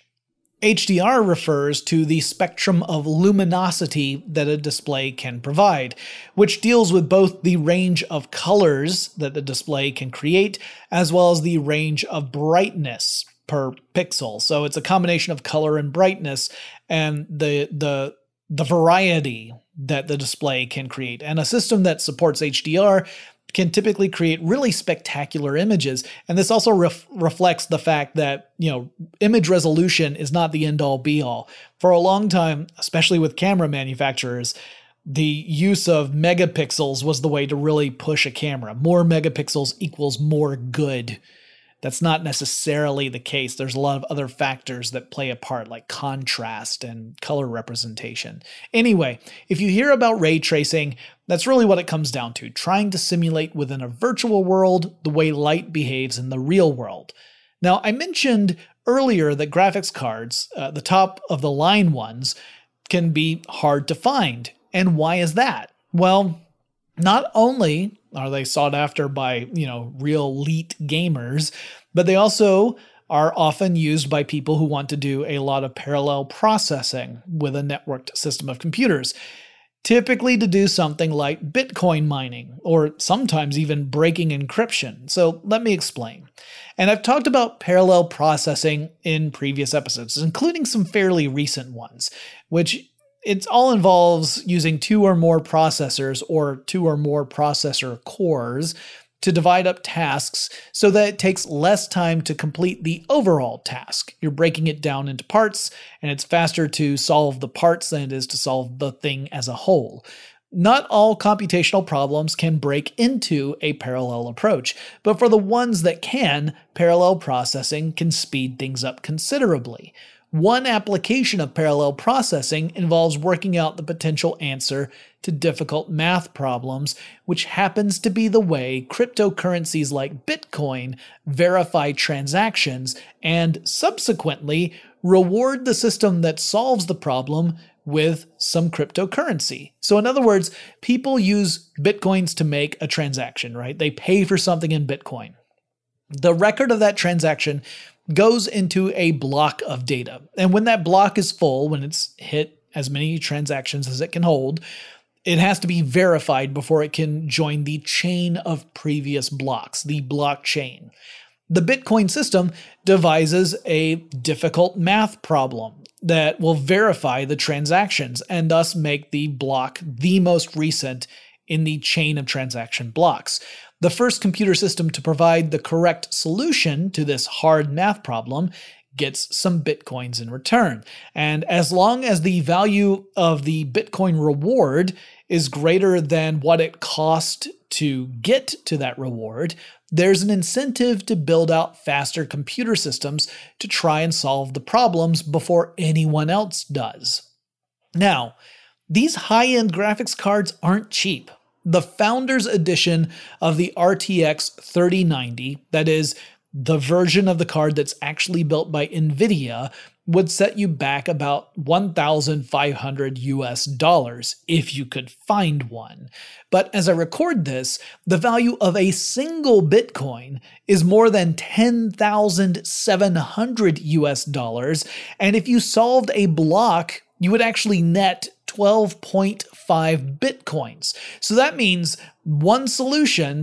H D R refers to the spectrum of luminosity that a display can provide, which deals with both the range of colors that the display can create, as well as the range of brightness per pixel. So it's a combination of color and brightness, and the the the variety that the display can create. And a system that supports H D R can typically create really spectacular images. And this also ref- reflects the fact that, you know, image resolution is not the end-all be-all. For a long time, especially with camera manufacturers, the use of megapixels was the way to really push a camera. More megapixels equals more good. That's not necessarily the case. There's a lot of other factors that play a part, like contrast and color representation. Anyway, if you hear about ray tracing, that's really what it comes down to, trying to simulate within a virtual world the way light behaves in the real world. Now, I mentioned earlier that graphics cards, uh, the top of the line ones, can be hard to find. And why is that? Well, not only are they sought after by, you know, real elite gamers, but they also are often used by people who want to do a lot of parallel processing with a networked system of computers, typically to do something like Bitcoin mining, or sometimes even breaking encryption. So let me explain. And I've talked about parallel processing in previous episodes, including some fairly recent ones, which it all involves using two or more processors or two or more processor cores to divide up tasks so that it takes less time to complete the overall task. You're breaking it down into parts, and it's faster to solve the parts than it is to solve the thing as a whole. Not all computational problems can break into a parallel approach, but for the ones that can, parallel processing can speed things up considerably. One application of parallel processing involves working out the potential answer to difficult math problems, which happens to be the way cryptocurrencies like Bitcoin verify transactions and subsequently reward the system that solves the problem with some cryptocurrency. So in other words, people use Bitcoins to make a transaction, right? They pay for something in Bitcoin. The record of that transaction goes into a block of data. And when that block is full, when it's hit as many transactions as it can hold, it has to be verified before it can join the chain of previous blocks, the blockchain. The Bitcoin system devises a difficult math problem that will verify the transactions and thus make the block the most recent in the chain of transaction blocks. The first computer system to provide the correct solution to this hard math problem gets some Bitcoins in return. And as long as the value of the Bitcoin reward is greater than what it cost to get to that reward, there's an incentive to build out faster computer systems to try and solve the problems before anyone else does. Now, these high-end graphics cards aren't cheap. The Founders Edition of the R T X thirty ninety, that is, the version of the card that's actually built by NVIDIA, would set you back about one thousand five hundred U S dollars if you could find one. But as I record this, the value of a single Bitcoin is more than ten thousand seven hundred U S dollars, and if you solved a block, you would actually net twelve point five Bitcoins. So that means one solution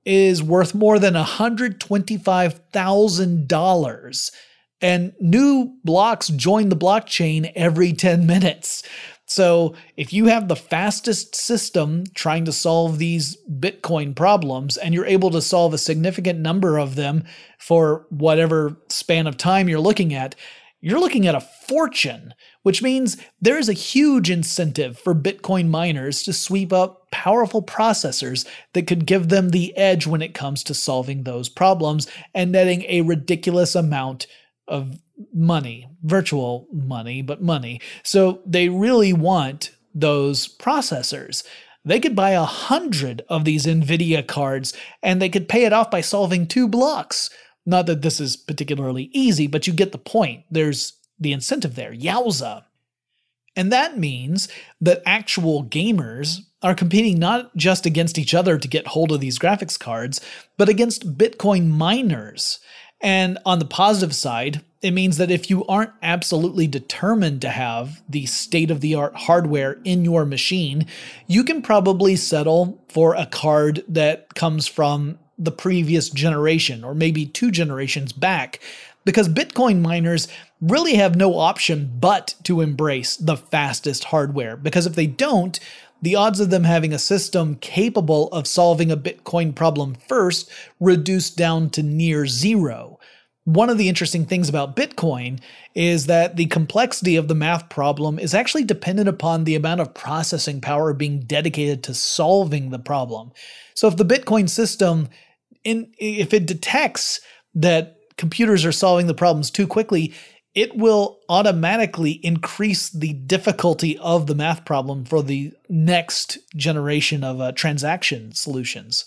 is worth more than one hundred twenty-five thousand dollars. And new blocks join the blockchain every ten minutes. So if you have the fastest system trying to solve these Bitcoin problems, and you're able to solve a significant number of them for whatever span of time you're looking at, you're looking at a fortune, which means there is a huge incentive for Bitcoin miners to sweep up powerful processors that could give them the edge when it comes to solving those problems and netting a ridiculous amount of money, virtual money, but money. So they really want those processors. They could buy a hundred of these NVIDIA cards and they could pay it off by solving two blocks. Not that this is particularly easy, but you get the point. There's the incentive there. Yowza. And that means that actual gamers are competing not just against each other to get hold of these graphics cards, but against Bitcoin miners. And on the positive side, it means that if you aren't absolutely determined to have the state-of-the-art hardware in your machine, you can probably settle for a card that comes from the previous generation or maybe two generations back, because Bitcoin miners really have no option but to embrace the fastest hardware, because if they don't, the odds of them having a system capable of solving a Bitcoin problem first reduce down to near zero. One of the interesting things about Bitcoin is that the complexity of the math problem is actually dependent upon the amount of processing power being dedicated to solving the problem. So if the Bitcoin system, in, if it detects that computers are solving the problems too quickly, it will automatically increase the difficulty of the math problem for the next generation of uh, transaction solutions.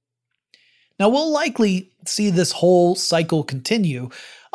Now, we'll likely see this whole cycle continue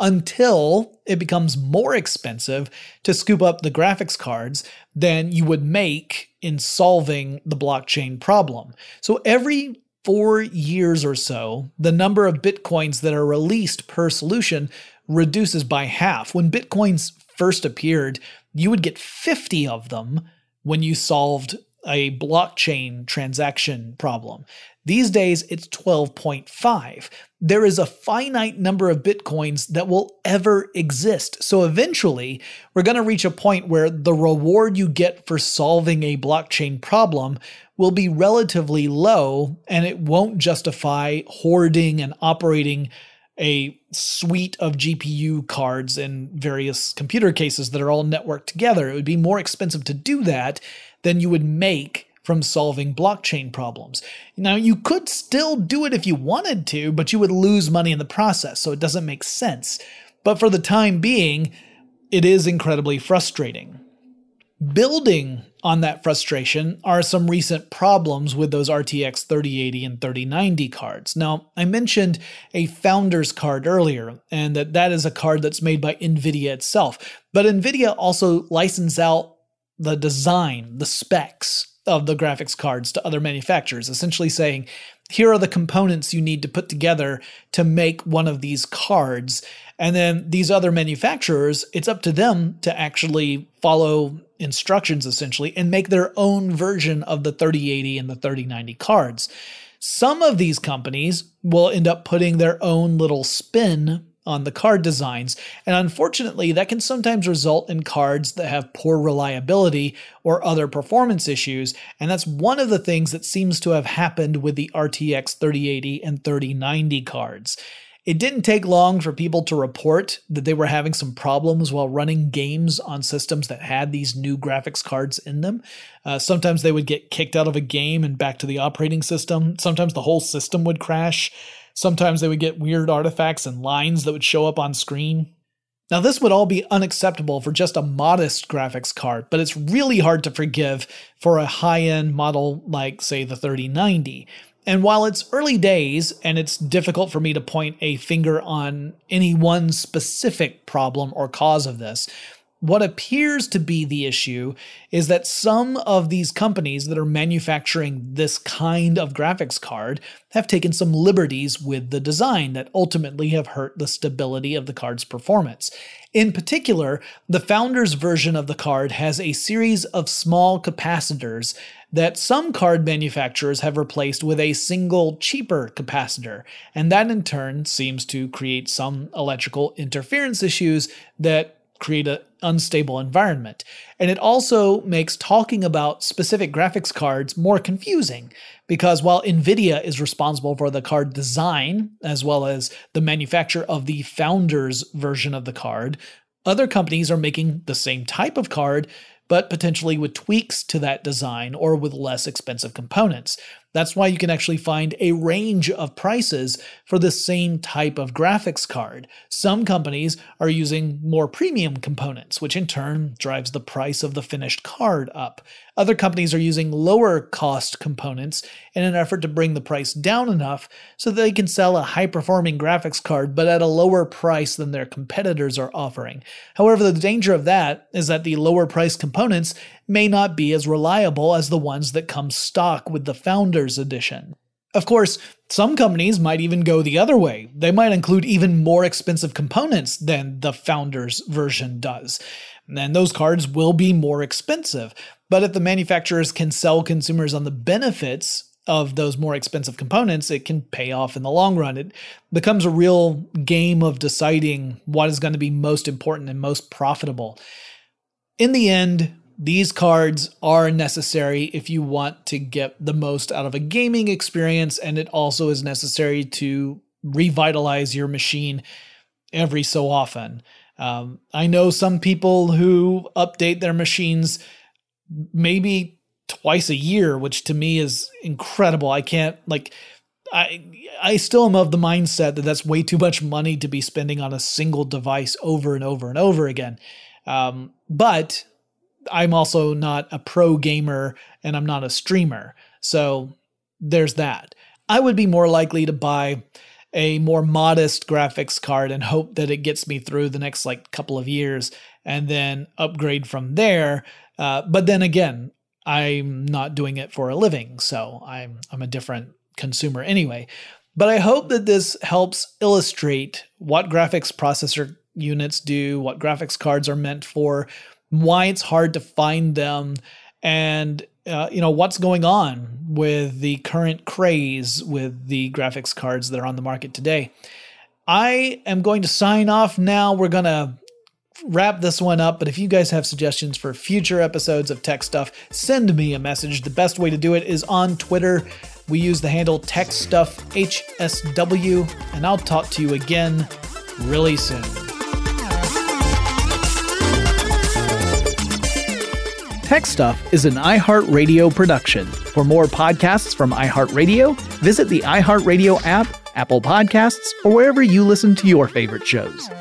until it becomes more expensive to scoop up the graphics cards than you would make in solving the blockchain problem. So every four years or so, the number of Bitcoins that are released per solution reduces by half. When Bitcoins first appeared, you would get fifty of them when you solved a blockchain transaction problem. These days, it's twelve point five. There is a finite number of Bitcoins that will ever exist. So eventually, we're going to reach a point where the reward you get for solving a blockchain problem will be relatively low, and it won't justify hoarding and operating a suite of G P U cards in various computer cases that are all networked together. It would be more expensive to do that than you would make from solving blockchain problems. Now, you could still do it if you wanted to, but you would lose money in the process, so it doesn't make sense. But for the time being, it is incredibly frustrating. Building on that frustration are some recent problems with those R T X thirty eighty and thirty ninety cards. Now, I mentioned a Founders card earlier, and that that is a card that's made by NVIDIA itself. But NVIDIA also licensed out the design, the specs of the graphics cards to other manufacturers, essentially saying, here are the components you need to put together to make one of these cards. And then these other manufacturers, it's up to them to actually follow instructions, essentially, and make their own version of the thirty eighty and the thirty ninety cards. Some of these companies will end up putting their own little spin on the card designs, and unfortunately, that can sometimes result in cards that have poor reliability or other performance issues, and that's one of the things that seems to have happened with the R T X thirty eighty and thirty ninety cards. It didn't take long for people to report that they were having some problems while running games on systems that had these new graphics cards in them. Uh, sometimes they would get kicked out of a game and back to the operating system. Sometimes the whole system would crash. Sometimes they would get weird artifacts and lines that would show up on screen. Now, this would all be unacceptable for just a modest graphics card, but it's really hard to forgive for a high-end model like, say, the thirty ninety. And while it's early days and it's difficult for me to point a finger on any one specific problem or cause of this, What appears to be the issue is that some of these companies that are manufacturing this kind of graphics card have taken some liberties with the design that ultimately have hurt the stability of the card's performance. In particular, the Founders version of the card has a series of small capacitors that some card manufacturers have replaced with a single, cheaper capacitor, and that in turn seems to create some electrical interference issues that create an unstable environment. And it also makes talking about specific graphics cards more confusing, because while NVIDIA is responsible for the card design, as well as the manufacture of the Founders version of the card, other companies are making the same type of card, but potentially with tweaks to that design or with less expensive components. That's why you can actually find a range of prices for the same type of graphics card. Some companies are using more premium components, which in turn drives the price of the finished card up. Other companies are using lower cost components in an effort to bring the price down enough so that they can sell a high-performing graphics card but at a lower price than their competitors are offering. However, the danger of that is that the lower priced components may not be as reliable as the ones that come stock with the Founders edition. Of course, some companies might even go the other way. They might include even more expensive components than the Founders version does. And those cards will be more expensive. But if the manufacturers can sell consumers on the benefits of those more expensive components, it can pay off in the long run. It becomes a real game of deciding what is going to be most important and most profitable. In the end, these cards are necessary if you want to get the most out of a gaming experience, and it also is necessary to revitalize your machine every so often. Um, I know some people who update their machines maybe twice a year, which to me is incredible. I can't, like, I I still am of the mindset that that's way too much money to be spending on a single device over and over and over again. Um, but I'm also not a pro gamer and I'm not a streamer. So there's that. I would be more likely to buy a more modest graphics card and hope that it gets me through the next like couple of years and then upgrade from there. Uh, but then again, I'm not doing it for a living, so I'm I'm a different consumer anyway. But I hope that this helps illustrate what graphics processor units do, what graphics cards are meant for, why it's hard to find them, and uh, you know what's going on with the current craze with the graphics cards that are on the market today. I am going to sign off now. We're going to wrap this one up, but if you guys have suggestions for future episodes of Tech Stuff, send me a message. The best way to do it is on Twitter. We use the handle TechStuffHSW, and I'll talk to you again really soon. Tech Stuff is an iHeartRadio production. For more podcasts from iHeartRadio, visit the iHeartRadio app, Apple Podcasts, or wherever you listen to your favorite shows.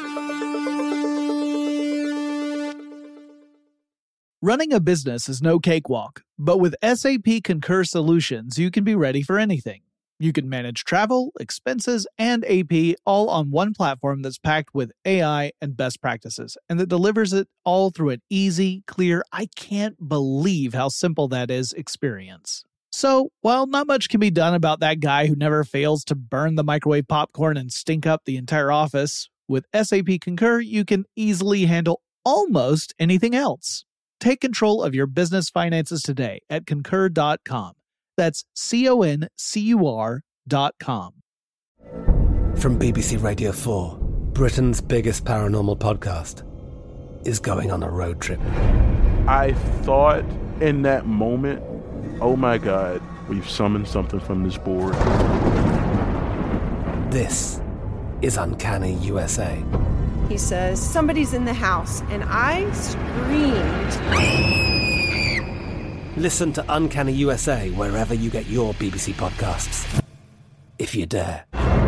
Running a business is no cakewalk, but with S A P Concur Solutions, you can be ready for anything. You can manage travel, expenses, and A P all on one platform that's packed with A I and best practices, and that delivers it all through an easy, clear, I can't believe how simple that is experience. So, while not much can be done about that guy who never fails to burn the microwave popcorn and stink up the entire office, with S A P Concur, you can easily handle almost anything else. Take control of your business finances today at concur dot com. That's C O N C U R dot com.
From B B C Radio four, Britain's biggest paranormal podcast is going on a road trip.
I thought in that moment, oh my God, we've summoned something from this board.
This is Uncanny U S A.
He says, somebody's in the house, and I screamed.
Listen to Uncanny U S A wherever you get your B B C podcasts, if you dare.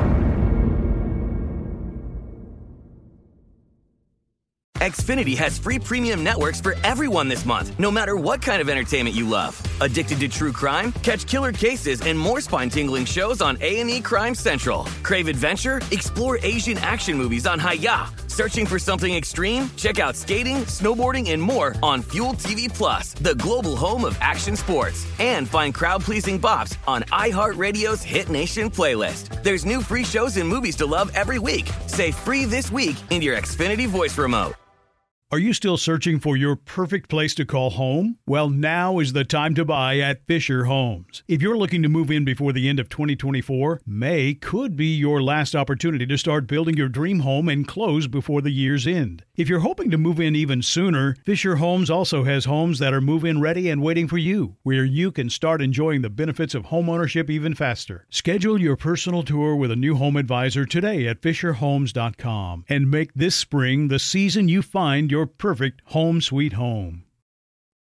Xfinity has free premium networks for everyone this month, no matter what kind of entertainment you love. Addicted to true crime? Catch killer cases and more spine-tingling shows on A and E Crime Central. Crave adventure? Explore Asian action movies on Hi-Ya. Searching for something extreme? Check out skating, snowboarding, and more on Fuel T V Plus, the global home of action sports. And find crowd-pleasing bops on iHeartRadio's Hit Nation playlist. There's new free shows and movies to love every week. Say free this week in your Xfinity voice remote.
Are you still searching for your perfect place to call home? Well, now is the time to buy at Fisher Homes. If you're looking to move in before the end of twenty twenty-four, May could be your last opportunity to start building your dream home and close before the year's end. If you're hoping to move in even sooner, Fisher Homes also has homes that are move-in ready and waiting for you, where you can start enjoying the benefits of homeownership even faster. Schedule your personal tour with a new home advisor today at fisher homes dot com and make this spring the season you find your perfect home sweet home.